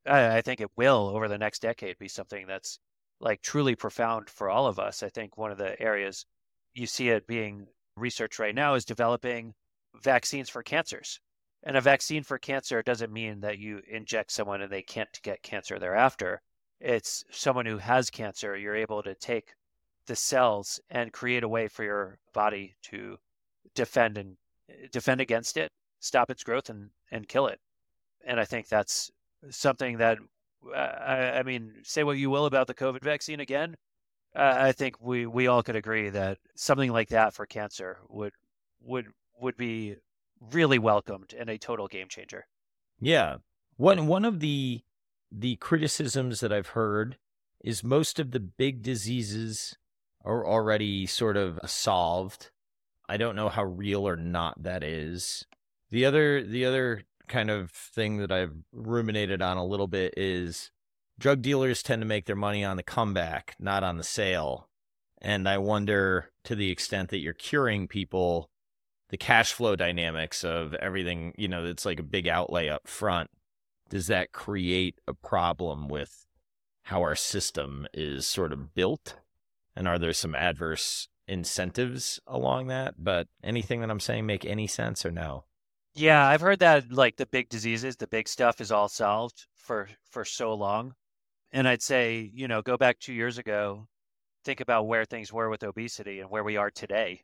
I, I think it will over the next decade be something that's like truly profound for all of us. I think one of the areas you see it being researched right now is developing vaccines for cancers. And a vaccine for cancer doesn't mean that you inject someone and they can't get cancer thereafter. It's someone who has cancer, you're able to take the cells and create a way for your body to defend and defend against it, stop its growth and and kill it. And I think that's something that uh, I, I mean, say what you will about the COVID vaccine again. Uh, I think we we all could agree that something like that for cancer would would would be really welcomed and a total game changer.
Yeah. One one of the the criticisms that I've heard is most of the big diseases are already sort of solved. I don't know how real or not that is. The other the other kind of thing that I've ruminated on a little bit is drug dealers tend to make their money on the comeback, not on the sale. And I wonder, to the extent that you're curing people, the cash flow dynamics of everything, you know, it's like a big outlay up front. Does that create a problem with how our system is sort of built? And are there some adverse incentives along that? But anything that I'm saying make any sense or no?
Yeah, I've heard that like the big diseases, the big stuff is all solved for for so long. And I'd say, you know, go back two years ago, think about where things were with obesity and where we are today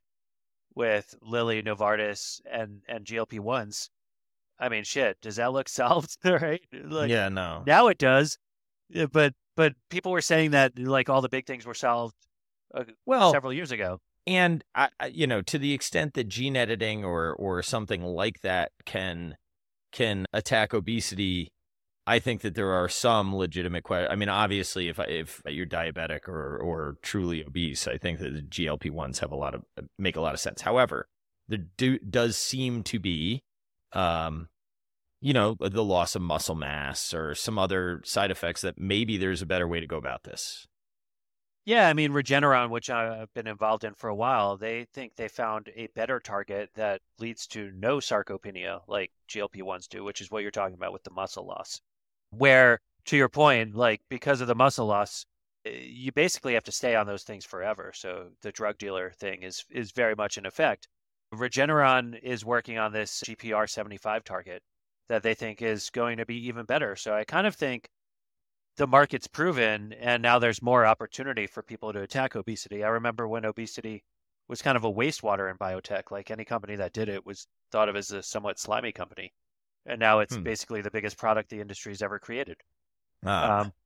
with Lilly, Novartis, and and G L P ones. I mean, shit, does that look solved? Right? Like
Yeah, no.
now it does. Yeah, But but people were saying that like all the big things were solved uh,
Well,
several years ago.
and I, I- you know, to the extent that gene editing or or something like that can can attack obesity, I think that there are some legitimate questions. I mean, obviously, if if you're diabetic or or truly obese, I think that the G L P ones have a lot of make a lot of sense. However, there do, does seem to be, um, you know, the loss of muscle mass or some other side effects that maybe there's a better way to go about this.
Yeah, I mean, Regeneron, which I've been involved in for a while, they think they found a better target that leads to no sarcopenia like G L P ones do, which is what you're talking about with the muscle loss. Where, to your point, like because of the muscle loss, eh, you basically have to stay on those things forever. So the drug dealer thing is is very much in effect. Regeneron is working on this G P R seventy-five target that they think is going to be even better. So I kind of think the market's proven, and now there's more opportunity for people to attack obesity. I remember when obesity was kind of a wastewater in biotech, like any company that did it was thought of as a somewhat slimy company. And now it's
Hmm.
basically the biggest product the industry's ever created.
Ah,
Um,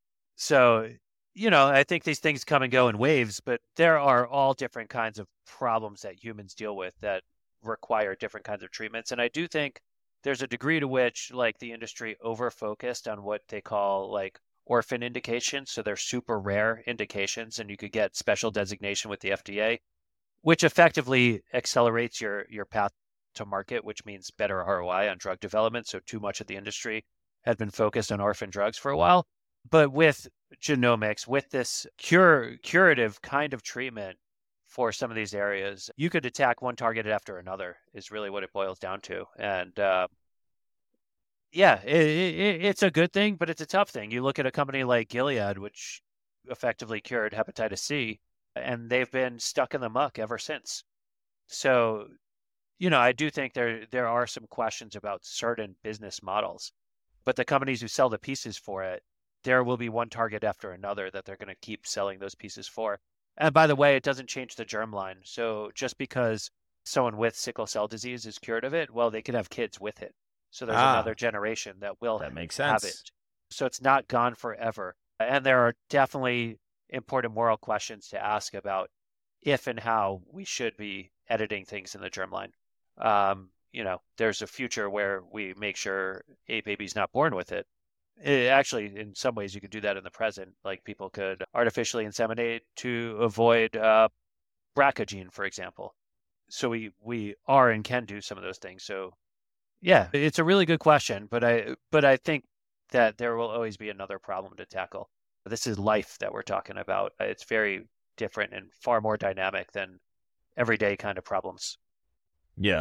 so, you know, I think these things come and go in waves, but there are all different kinds of problems that humans deal with that require different kinds of treatments. And I do think there's a degree to which, like, the industry over focused on what they call like orphan indications. So they're super rare indications, and you could get special designation with the F D A, which effectively accelerates your your path to market, which means better R O I on drug development. So too much of the industry had been focused on orphan drugs for a while. But with genomics, with this cure curative kind of treatment for some of these areas, you could attack one target after another is really what it boils down to. And uh, yeah, it, it, it's a good thing, but it's a tough thing. You look at a company like Gilead, which effectively cured hepatitis C, and they've been stuck in the muck ever since. So, you know, I do think there there are some questions about certain business models, but the companies who sell the pieces for it, there will be one target after another that they're going to keep selling those pieces for. And by the way, it doesn't change the germline. So just because someone with sickle cell disease is cured of it, well, they could have kids with it. So there's another
ah,
generation that will
that makes
have
sense.
it. So it's not gone forever. And there are definitely important moral questions to ask about if and how we should be editing things in the germline. Um, you know, there's a future where we make sure a baby's not born with it. It actually, in some ways, you could do that in the present. Like people could artificially inseminate to avoid uh, B R C A gene, for example. So we we are and can do some of those things. So yeah, it's a really good question, but I but I think that there will always be another problem to tackle. This is life that we're talking about. It's very different and far more dynamic than everyday kind of problems.
Yeah.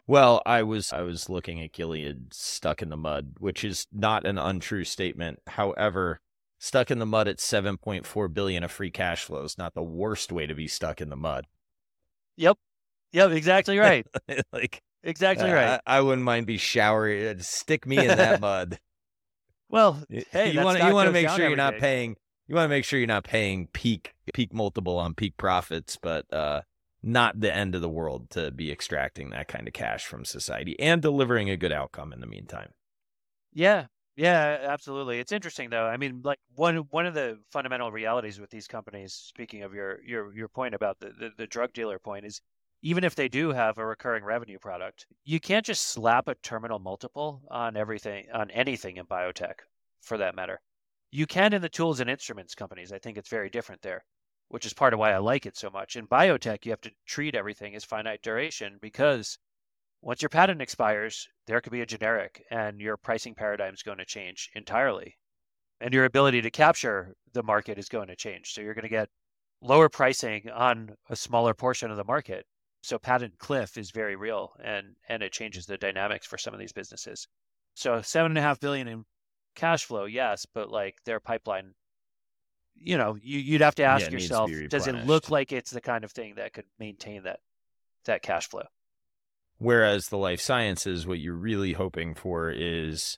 Well, I was I was looking at Gilead stuck in the mud, which is not an untrue statement. However, stuck in the mud at seven point four billion dollars of free cash flow is not the worst way to be stuck in the mud.
Yep. Yep, exactly right.
like
Exactly
uh,
right.
I, I wouldn't mind be showering. Stick me in that mud.
Well, hey,
you want
to
you want to
goes
make
down
sure you're
every
not
day.
paying. You want to make sure you're not paying peak peak multiple on peak profits, but uh, not the end of the world to be extracting that kind of cash from society and delivering a good outcome in the meantime.
Yeah. Yeah, absolutely. It's interesting though. I mean, like one one of the fundamental realities with these companies, speaking of your your your point about the, the, the drug dealer point, is even if they do have a recurring revenue product, you can't just slap a terminal multiple on everything on anything in biotech, for that matter. You can in the tools and instruments companies. I think it's very different there, which is part of why I like it so much. In biotech, you have to treat everything as finite duration because once your patent expires, there could be a generic and your pricing paradigm is going to change entirely. And your ability to capture the market is going to change. So you're going to get lower pricing on a smaller portion of the market. So patent cliff is very real and and it changes the dynamics for some of these businesses. So seven and a half billion in cash flow, yes, but like their pipeline, you know, you, you'd have to
Yeah,
ask
it needs to
yourself,
be
does it look
replenished.
like it's the kind of thing that could maintain that that cash flow?
Whereas the life sciences, what you're really hoping for is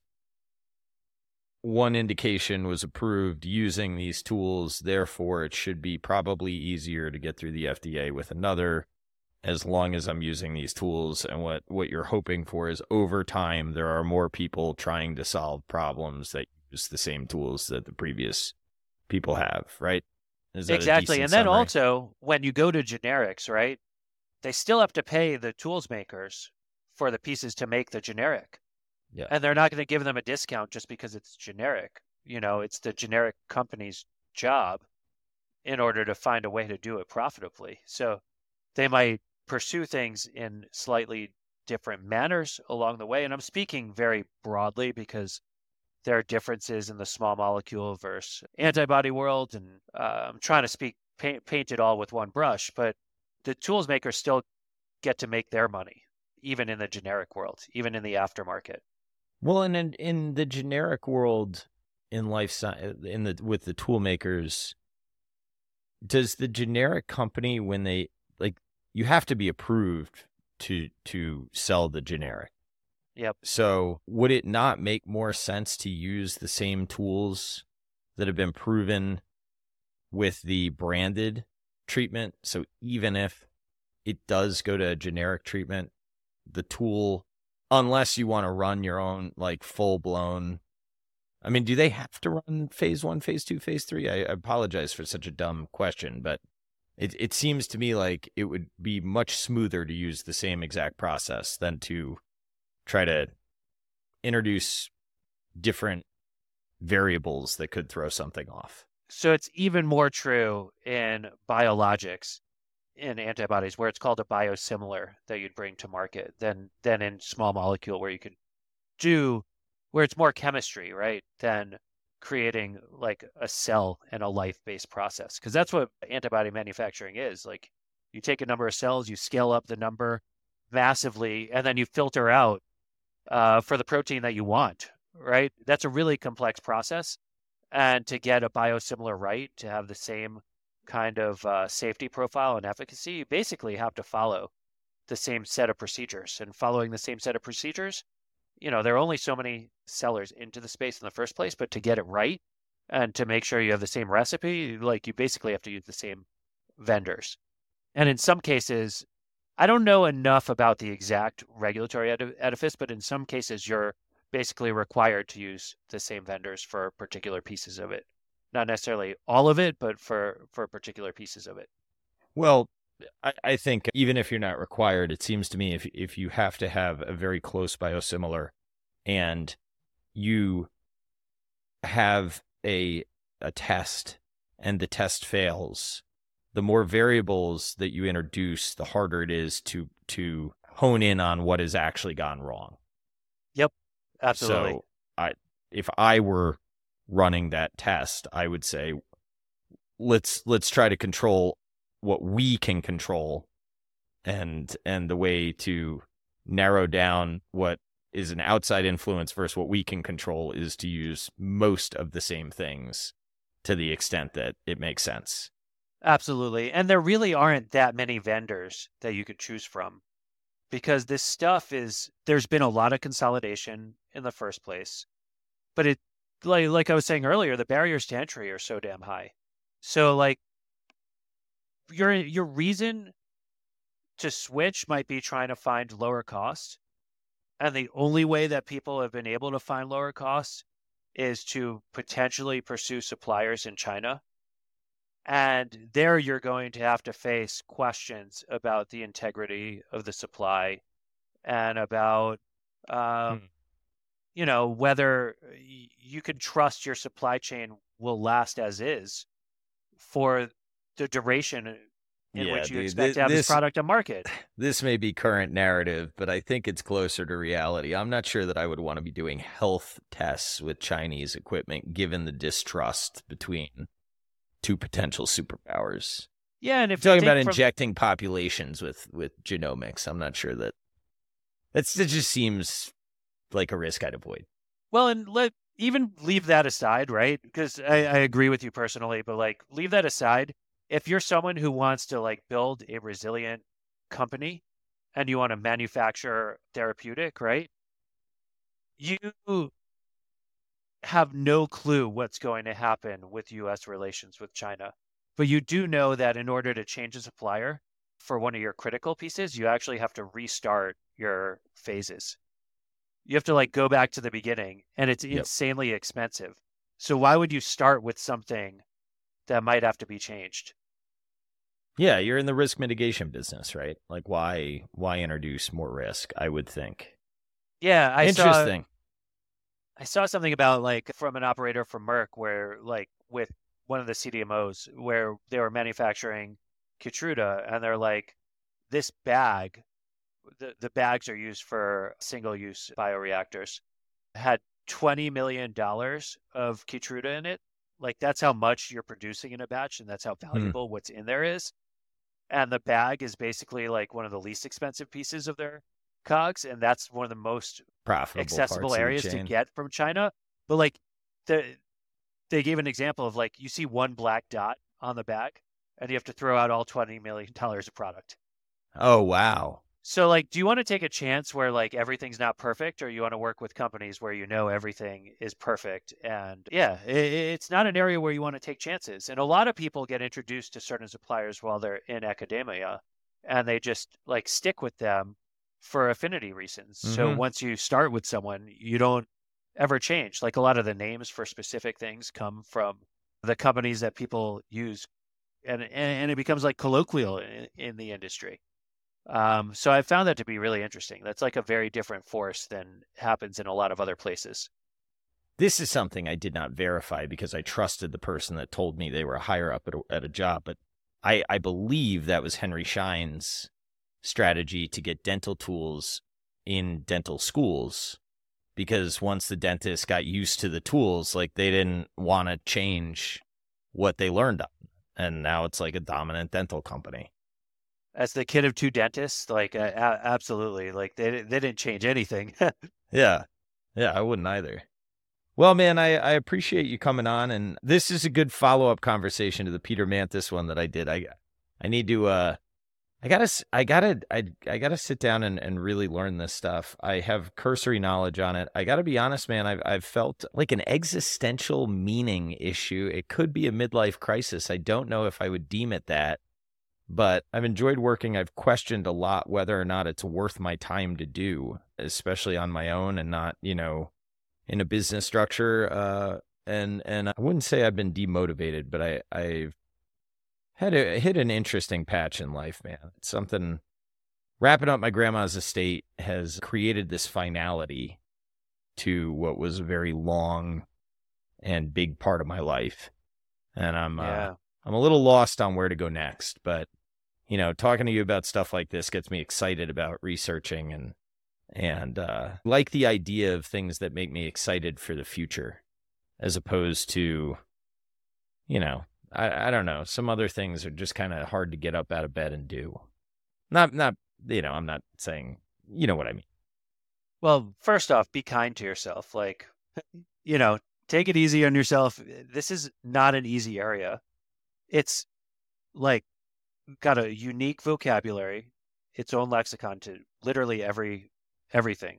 one indication was approved using these tools, therefore it should be probably easier to get through the F D A with another as long as I'm using these tools. And what, what you're hoping for is over time, there are more people trying to solve problems that use the same tools that the previous people have, right? Is that
Exactly.
a decent
And then
summary?
also, when you go to generics, right, they still have to pay the tools makers for the pieces to make the generic.
Yeah.
And they're not going to give them a discount just because it's generic. You know, it's the generic company's job in order to find a way to do it profitably. So they might pursue things in slightly different manners along the way. And I'm speaking very broadly because there are differences in the small molecule versus antibody world. And uh, I'm trying to speak, paint, paint it all with one brush, but the tools makers still get to make their money, even in the generic world, even in the aftermarket.
Well, and in, in the generic world, in life science, in the with the tool makers, does the generic company, when they like, you have to be approved to to sell the generic.
Yep.
So would it not make more sense to use the same tools that have been proven with the branded treatment? So even if it does go to a generic treatment, the tool, unless you want to run your own like full blown, I mean, do they have to run phase one, phase two, phase three? I, I apologize for such a dumb question, but it it seems to me like it would be much smoother to use the same exact process than to try to introduce different variables that could throw something off.
So it's even more true in biologics, in antibodies, where it's called a biosimilar that you'd bring to market than than in small molecule where you could do where it's more chemistry, right? Than creating like a cell and a life-based process. Because that's what antibody manufacturing is. Like you take a number of cells, you scale up the number massively, and then you filter out uh, for the protein that you want, right? That's a really complex process. And to get a biosimilar right, to have the same kind of uh, safety profile and efficacy, you basically have to follow the same set of procedures. And following the same set of procedures, you know, there are only so many sellers into the space in the first place, but to get it right and to make sure you have the same recipe, like you basically have to use the same vendors. And in some cases, I don't know enough about the exact regulatory ed- edifice, but in some cases, you're basically required to use the same vendors for particular pieces of it. Not necessarily all of it, but for, for particular pieces of it.
Well, I, I think even if you're not required, it seems to me if if you have to have a very close biosimilar and you have a a test and the test fails, the more variables that you introduce, the harder it is to to hone in on what has actually gone wrong.
Yep, absolutely.
So I if I were running that test, I would say let's let's try to control what we can control, and and the way to narrow down what is an outside influence versus what we can control is to use most of the same things to the extent that it makes sense.
Absolutely. And there really aren't that many vendors that you could choose from because this stuff is, there's been a lot of consolidation in the first place. But it, like, like I was saying earlier, the barriers to entry are so damn high. So like your your reason to switch might be trying to find lower cost. And the only way that people have been able to find lower costs is to potentially pursue suppliers in China. And there you're going to have to face questions about the integrity of the supply and about, um,
Hmm.
you know, whether y- you can trust your supply chain will last as is for the duration in
Yeah,
which you
dude,
expect
thi-
to have this
this
product on market.
this may be current narrative, but I think it's closer to reality. I'm not sure that I would want to be doing health tests with Chinese equipment, given the distrust between two potential superpowers.
Yeah, and if you
Talking
think
about
from
injecting populations with with genomics, I'm not sure that that's that just seems like a risk I'd avoid.
Well, and let even leave that aside, right? Because I, I agree with you personally, but like leave that aside. If you're someone who wants to like build a resilient company and you want to manufacture therapeutic, right? You have no clue what's going to happen with U S relations with China. But you do know that in order to change a supplier for one of your critical pieces, you actually have to restart your phases. You have to like go back to the beginning and it's
Yep.
insanely expensive. So why would you start with something that might have to be changed?
Yeah, you're in the risk mitigation business, right? Like why why introduce more risk, I would think.
Yeah, I saw
Interesting.
I saw something about like from an operator from Merck where like with one of the C D M Os where they were manufacturing Keytruda and they're like this bag the, the bags are used for single use bioreactors had twenty million dollars of Keytruda in it. Like that's how much you're producing in a batch and that's how
Hmm.
valuable what's in there is. And the bag is basically like one of the least expensive pieces of their cogs and that's one of the most
Profitable
accessible
parts of the
areas to
chain.
get from China. But like the they gave an example of like you see one black dot on the bag and you have to throw out all twenty million dollars of product.
Oh, wow.
So like do you want to take a chance where like everything's not perfect or you want to work with companies where you know everything is perfect? And yeah, it, it's not an area where you want to take chances. And a lot of people get introduced to certain suppliers while they're in academia and they just like stick with them for affinity reasons. So
Mm-hmm.
once you start with someone, you don't ever change. Like a lot of the names for specific things come from the companies that people use and and it becomes like colloquial in, in the industry. Um, so I found that to be really interesting. That's like a very different force than happens in a lot of other places.
This is something I did not verify because I trusted the person that told me they were higher up at a, at a job. But I, I believe that was Henry Schein's strategy to get dental tools in dental schools, because once the dentists got used to the tools, like they didn't want to change what they learned on. And now it's like a dominant dental company.
As the kid of two dentists, like uh, a- absolutely, like they they didn't change anything.
Yeah. Yeah, I wouldn't either. Well, man, I, I appreciate you coming on, and this is a good follow-up conversation to the Peter Mantis one that I did. I I need to uh I gotta s- I gotta I I gotta sit down and, and really learn this stuff. I have cursory knowledge on it. I gotta be honest, man, I've I've felt like an existential meaning issue. It could be a midlife crisis. I don't know if I would deem it that, but I've enjoyed working. I've questioned a lot whether or not it's worth my time to do, especially on my own and not, you know, in a business structure. Uh, and and I wouldn't say I've been demotivated, but I I've had a hit an interesting patch in life, man. It's something. Wrapping up my grandma's estate has created this finality to what was a very long and big part of my life, and I'm uh,
Yeah.
I'm a little lost on where to go next. But you know, talking to you about stuff like this gets me excited about researching and and uh, like the idea of things that make me excited for the future, as opposed to, you know, I, I don't know, some other things are just kind of hard to get up out of bed and do. Not not you know, I'm not saying you know what I mean.
Well, first off, be kind to yourself. Like, you know, take it easy on yourself. This is not an easy area. It's like got a unique vocabulary, its own lexicon to literally every everything.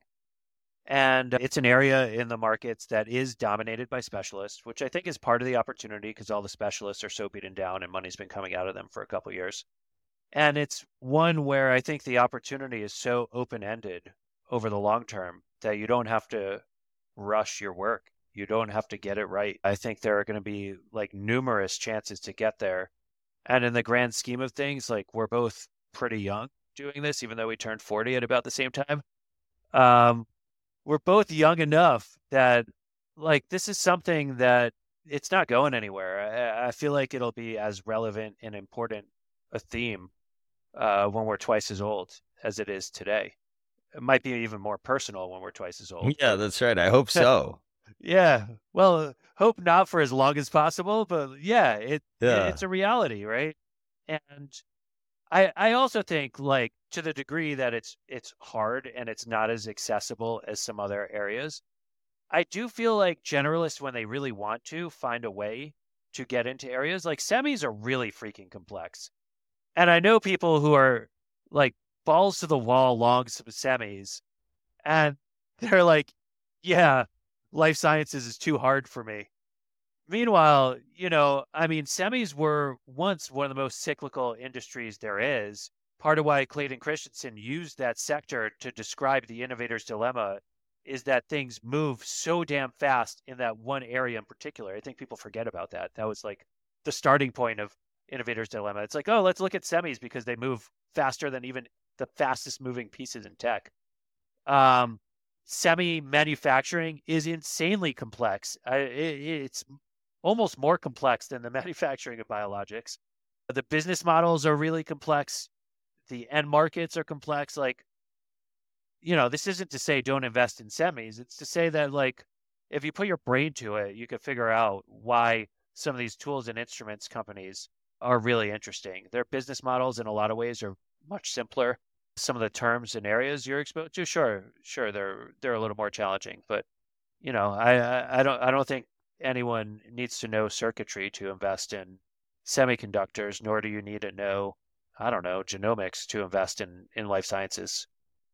And it's an area in the markets that is dominated by specialists, which I think is part of the opportunity because all the specialists are so beaten down and money's been coming out of them for a couple of years. And it's one where I think the opportunity is so open-ended over the long term that you don't have to rush your work. You don't have to get it right. I think there are going to be like numerous chances to get there. And in the grand scheme of things, like we're both pretty young doing this, even though we turned forty at about the same time. Um, we're both young enough that like this is something that it's not going anywhere. I, I feel like it'll be as relevant and important a theme uh, when we're twice as old as it is today. It might be even more personal when we're twice as old.
Yeah, that's right. I hope so.
Yeah. Well, hope not for as long as possible, but yeah, it,
Yeah.
it it's a reality, right? And I I also think like to the degree that it's it's hard and it's not as accessible as some other areas, I do feel like generalists when they really want to find a way to get into areas like semis are really freaking complex. And I know people who are like balls to the wall long semis and they're like, yeah, life sciences is too hard for me. Meanwhile, you know, I mean, semis were once one of the most cyclical industries there is. Part of why Clayton Christensen used that sector to describe the innovator's dilemma is that things move so damn fast in that one area in particular. I think people forget about that. That was like the starting point of innovator's dilemma. It's like, oh, let's look at semis because they move faster than even the fastest moving pieces in tech. Um, semi manufacturing is insanely complex. I, it, it's almost more complex than the manufacturing of biologics. The business models are really complex. The end markets are complex. Like, you know, this isn't to say don't invest in semis. It's to say that, like, if you put your brain to it, you can figure out why some of these tools and instruments companies are really interesting. Their business models in a lot of ways are much simpler. Some of the terms and areas you're exposed to, sure, sure, they're they're a little more challenging. But, you know, I, I, I don't I don't think anyone needs to know circuitry to invest in semiconductors, nor do you need to know, I don't know, genomics to invest in, in life sciences.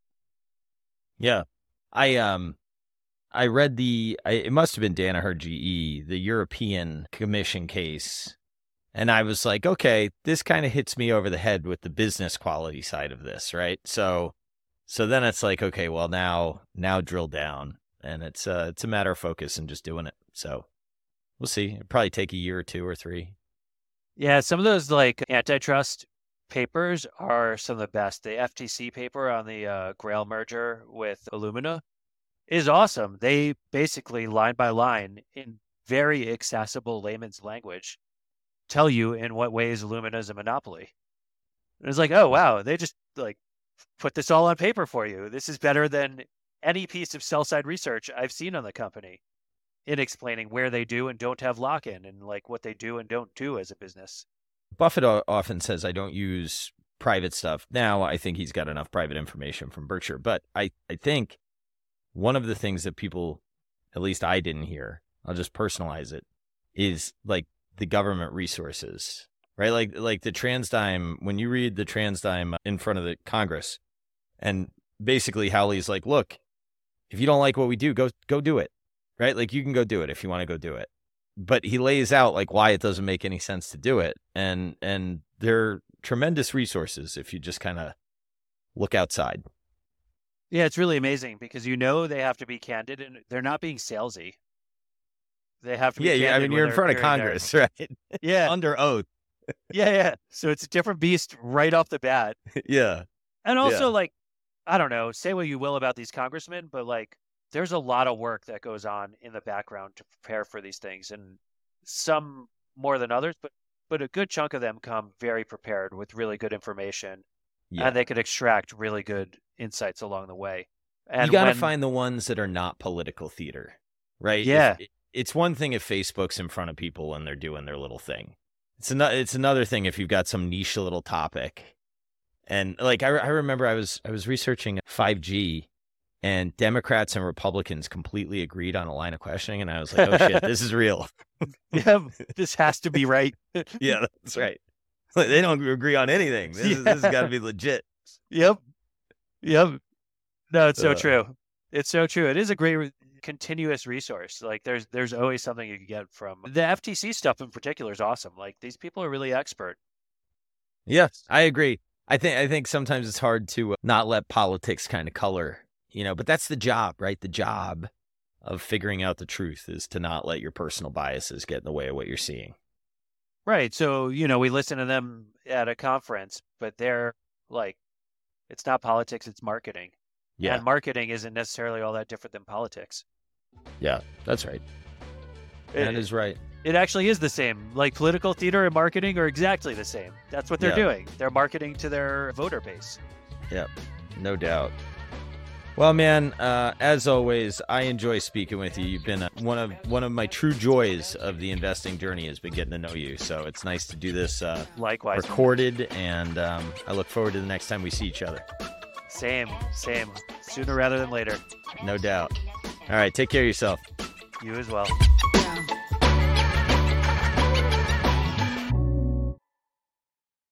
Yeah. I um I read the I, it must have been Danaher G E, the European Commission case. And I was like, okay, this kind of hits me over the head with the business quality side of this, right? So so then it's like, okay, well now now drill down. And it's uh it's a matter of focus and just doing it. So we'll see. It'll probably take a year or two or three.
Yeah, some of those like antitrust papers are some of the best. The F T C paper on the uh, Grail merger with Illumina is awesome. They basically line by line in very accessible layman's language tell you in what ways Illumina is a monopoly. And it's like, oh wow, they just like put this all on paper for you. This is better than any piece of sell side research I've seen on the company in explaining where they do and don't have lock-in and like what they do and don't do as a business.
Buffett often says I don't use private stuff. Now I think he's got enough private information from Berkshire, but I, I think one of the things that people, at least I didn't hear, I'll just personalize it, is like the government resources, right? Like like the TransDigm, when you read the TransDigm in front of the Congress, and basically Howley's like, look, if you don't like what we do, go go do it, right? Like you can go do it if you want to go do it. But he lays out like why it doesn't make any sense to do it. And and they're tremendous resources if you just kind of look outside.
Yeah, it's really amazing because you know they have to be candid and they're not being salesy. They have to be
yeah,
candid.
Yeah, I mean, you're in front of Congress,
their...
right?
Yeah.
Under oath.
yeah, yeah. So it's a different beast right off the bat.
yeah.
And also,
yeah.
like, I don't know, say what you will about these congressmen, but like, there's a lot of work that goes on in the background to prepare for these things, and some more than others, but but a good chunk of them come very prepared with really good information, yeah. and they could extract really good insights along the way. And
you got to
when...
find the ones that are not political theater, right?
Yeah.
If, it's one thing if Facebook's in front of people and they're doing their little thing. It's another, it's another thing if you've got some niche little topic And like, I, I remember I was, I was researching five G, and Democrats and Republicans completely agreed on a line of questioning. And I was like, oh shit, this is real.
Yeah, this has to be right.
Yeah, that's right. Like, they don't agree on anything. This,
Yeah.
is, this has got to be legit.
Yep. Yep. No, it's so
Uh.
true. It's so true. It is a great re- continuous resource. Like there's there's always something you can get from the F T C stuff in particular is awesome. Like these people are really expert.
Yes, I agree. I think I think sometimes it's hard to uh, not let politics kind of color, you know, but that's the job, right? The job of figuring out the truth is to not let your personal biases get in the way of what you're seeing.
Right. So, you know, we listen to them at a conference, but they're like, it's not politics, it's marketing.
Yeah,
And marketing isn't necessarily all that different than politics.
yeah, that's right. That
It,
is right.
it actually is the same. Like political theater and marketing are exactly the same. That's what they're
Yeah.
doing. They're marketing to their voter base.
Yep, no doubt. Well, man, uh, as always, I enjoy speaking with you. You've been uh, one of one of my true joys of the investing journey has been getting to know you. So it's nice to do this uh,
Likewise.
recorded, and um, I look forward to the next time we see each other.
Same, same. Sooner rather than later.
No doubt. All right, take care of yourself.
You as well.